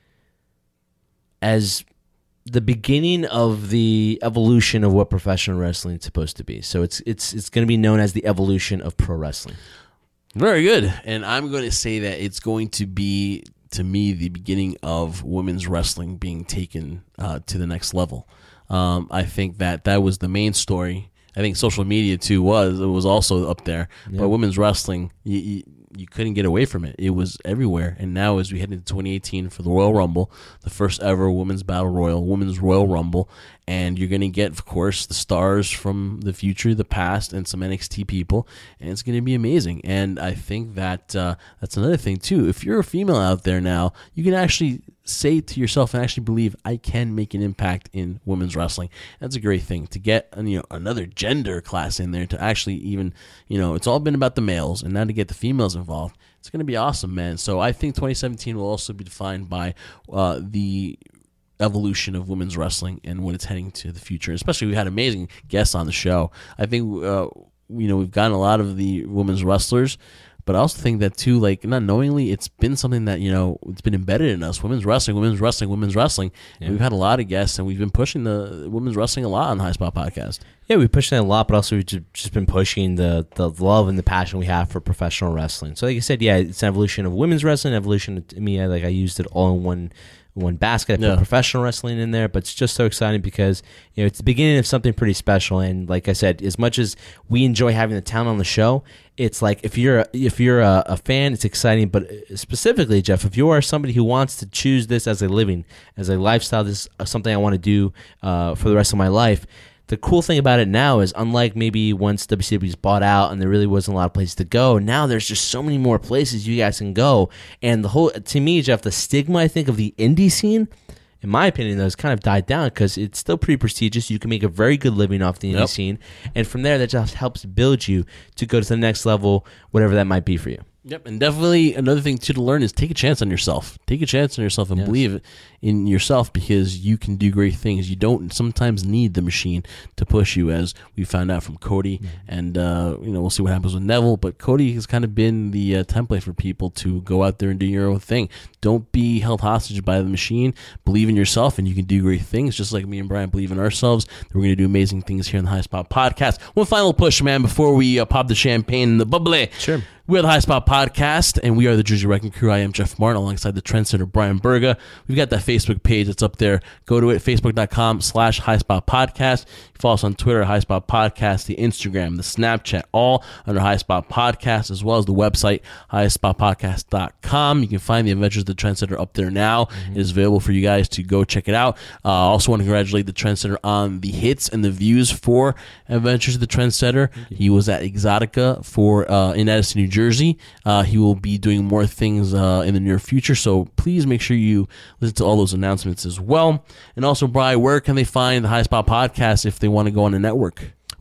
as the beginning of the evolution of what professional wrestling is supposed to be. So it's it's it's going to be known as the evolution of pro wrestling. Very good. And I'm going to say that it's going to be, to me, the beginning of women's wrestling being taken uh, to the next level. Um, I think that that was the main story. I think social media too was it was also up there, yeah. But women's wrestling, you, you, you couldn't get away from it. It was everywhere. And now, as we head into twenty eighteen for the Royal Rumble, the first ever women's battle royal, women's Royal Rumble, and you're going to get, of course, the stars from the future, the past, and some N X T people, and it's going to be amazing. And I think that uh, that's another thing too. If you're a female out there now, you can actually say to yourself and actually believe I can make an impact in women's wrestling. That's a great thing to get, you know, another gender class in there to actually even, you know, it's all been about the males, and now to get the females involved, it's going to be awesome, man. So I think twenty seventeen will also be defined by uh, the evolution of women's wrestling and what it's heading to the future. Especially, we had amazing guests on the show. I think, uh, you know, we've gotten a lot of the women's wrestlers. But I also think that, too, like, not knowingly, it's been something that, you know, it's been embedded in us. Women's wrestling, women's wrestling, women's wrestling. Yeah. And we've had a lot of guests, and we've been pushing the women's wrestling a lot on the High Spot Podcast. Yeah, we've pushed it a lot, but also we've just been pushing the, the love and the passion we have for professional wrestling. So, like I said, yeah, it's an evolution of women's wrestling, evolution of me. I, like, I used it all in one one basket. I put yeah. professional wrestling in there, but it's just so exciting because, you know, it's the beginning of something pretty special. And like I said, as much as we enjoy having the talent on the show, it's like if you're a, if you're a, a fan, it's exciting. But specifically, Jeff, if you are somebody who wants to choose this as a living, as a lifestyle, this is something I want to do uh, for the rest of my life. The cool thing about it now is, unlike maybe once W C W was bought out and there really wasn't a lot of places to go, now there's just so many more places you guys can go. And the whole, to me, Jeff, the stigma, I think, of the indie scene, in my opinion, though, has kind of died down because it's still pretty prestigious. You can make a very good living off the indie yep. scene. And from there, that just helps build you to go to the next level, whatever that might be for you. Yep, and definitely another thing too to learn is take a chance on yourself. Take a chance on yourself and yes. believe in yourself because you can do great things. You don't sometimes need the machine to push you, as we found out from Cody, mm-hmm. and uh, you know we'll see what happens with Neville. But Cody has kind of been the uh, template for people to go out there and do your own thing. Don't be held hostage by the machine. Believe in yourself, and you can do great things. Just like me and Brian believe in ourselves, that we're going to do amazing things here in the High Spot Podcast. One final push, man, before we uh, pop the champagne and the bubbly. Sure. We are the High Spot Podcast, and we are the Jersey Wrecking Crew. I am Jeff Martin, alongside the trendsetter Brian Berga. We've got that Facebook page that's up there. Go to it, facebook.com slash High Spot Podcast. You follow us on Twitter, High Spot Podcast, the Instagram, the Snapchat, all under High Spot Podcast, as well as the website, high spot podcast dot com. You can find the Adventures of the Trendsetter up there now. Mm-hmm. It is available for you guys to go check it out. I uh, also want to congratulate the Trendsetter on the hits and the views for Adventures of the Trendsetter. He was at Exotica for uh, in Addison, New Jersey. Jersey. Uh, he will be doing more things uh, in the near future, so please make sure you listen to all those announcements as well. And also, Brian, where can they find the High Spot Podcast if they want to go on the network?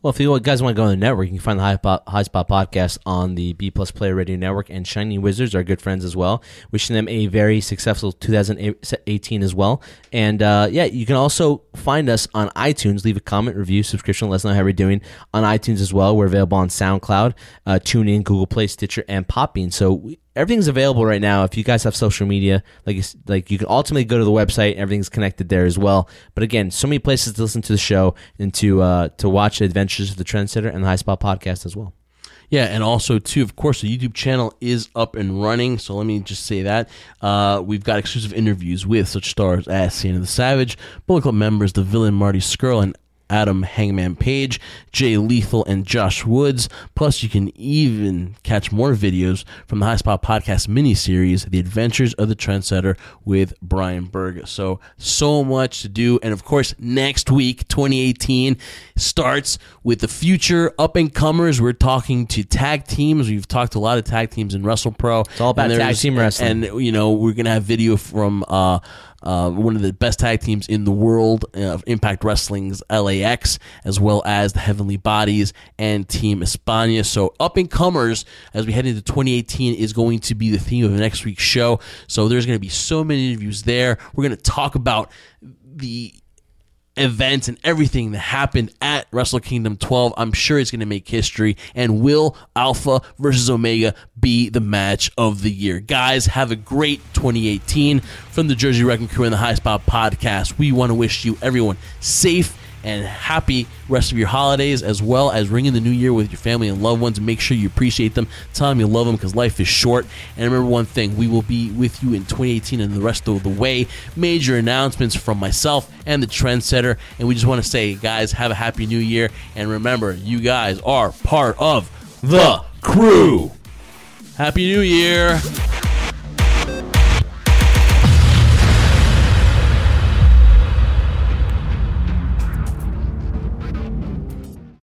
Well, if you guys want to go on the network, you can find the High Spot, High Spot podcast on the B Plus Player Radio Network, and Shining Wizards are good friends as well. Wishing them a very successful two thousand eighteen as well. And uh, yeah, you can also find us on iTunes. Leave a comment, review, subscription. Let us know how we're doing on iTunes as well. We're available on SoundCloud, uh, TuneIn, Google Play, Stitcher, and Podbean. So we, everything's available right now. If you guys have social media, like like you can ultimately go to the website. Everything's connected there as well. But again, so many places to listen to the show and to uh, to watch the Adventures of the Trendsetter and the High Spot podcast as well. Yeah, and also, too, of course, the YouTube channel is up and running, so let me just say that. Uh, we've got exclusive interviews with such stars as Sienna the Savage, Bullet Club members, the villain Marty Skrull, and Adam Hangman Page, Jay Lethal, and Josh Woods. Plus, you can even catch more videos from the High Spot Podcast miniseries, The Adventures of the Trendsetter with Brian Berg. So, so much to do. And, of course, next week, twenty eighteen, starts with the future up-and-comers. We're talking to tag teams. We've talked to a lot of tag teams in WrestlePro. It's all about tag team wrestling. And, you know, we're going to have video from... Uh, Uh, one of the best tag teams in the world of uh, Impact Wrestling's L A X, as well as the Heavenly Bodies and Team España. So up-and-comers, as we head into twenty eighteen, is going to be the theme of next week's show. So there's going to be so many interviews there. We're going to talk about the events and everything that happened at Wrestle Kingdom twelve. I'm sure it's going to make history. And will Alpha versus Omega be the match of the year? Guys, have a great twenty eighteen. From the Jersey Wrecking Crew and the High Spot Podcast, we want to wish you, everyone, safe and happy rest of your holidays, as well as ring in the new year with your family and loved ones. Make sure you appreciate them. Tell them you love them, because life is short. And remember one thing, we will be with you in twenty eighteen and the rest of the way. Major announcements from myself and the Trendsetter. And we just want to say, guys, have a happy new year. And remember, you guys are part of the crew. Happy New Year.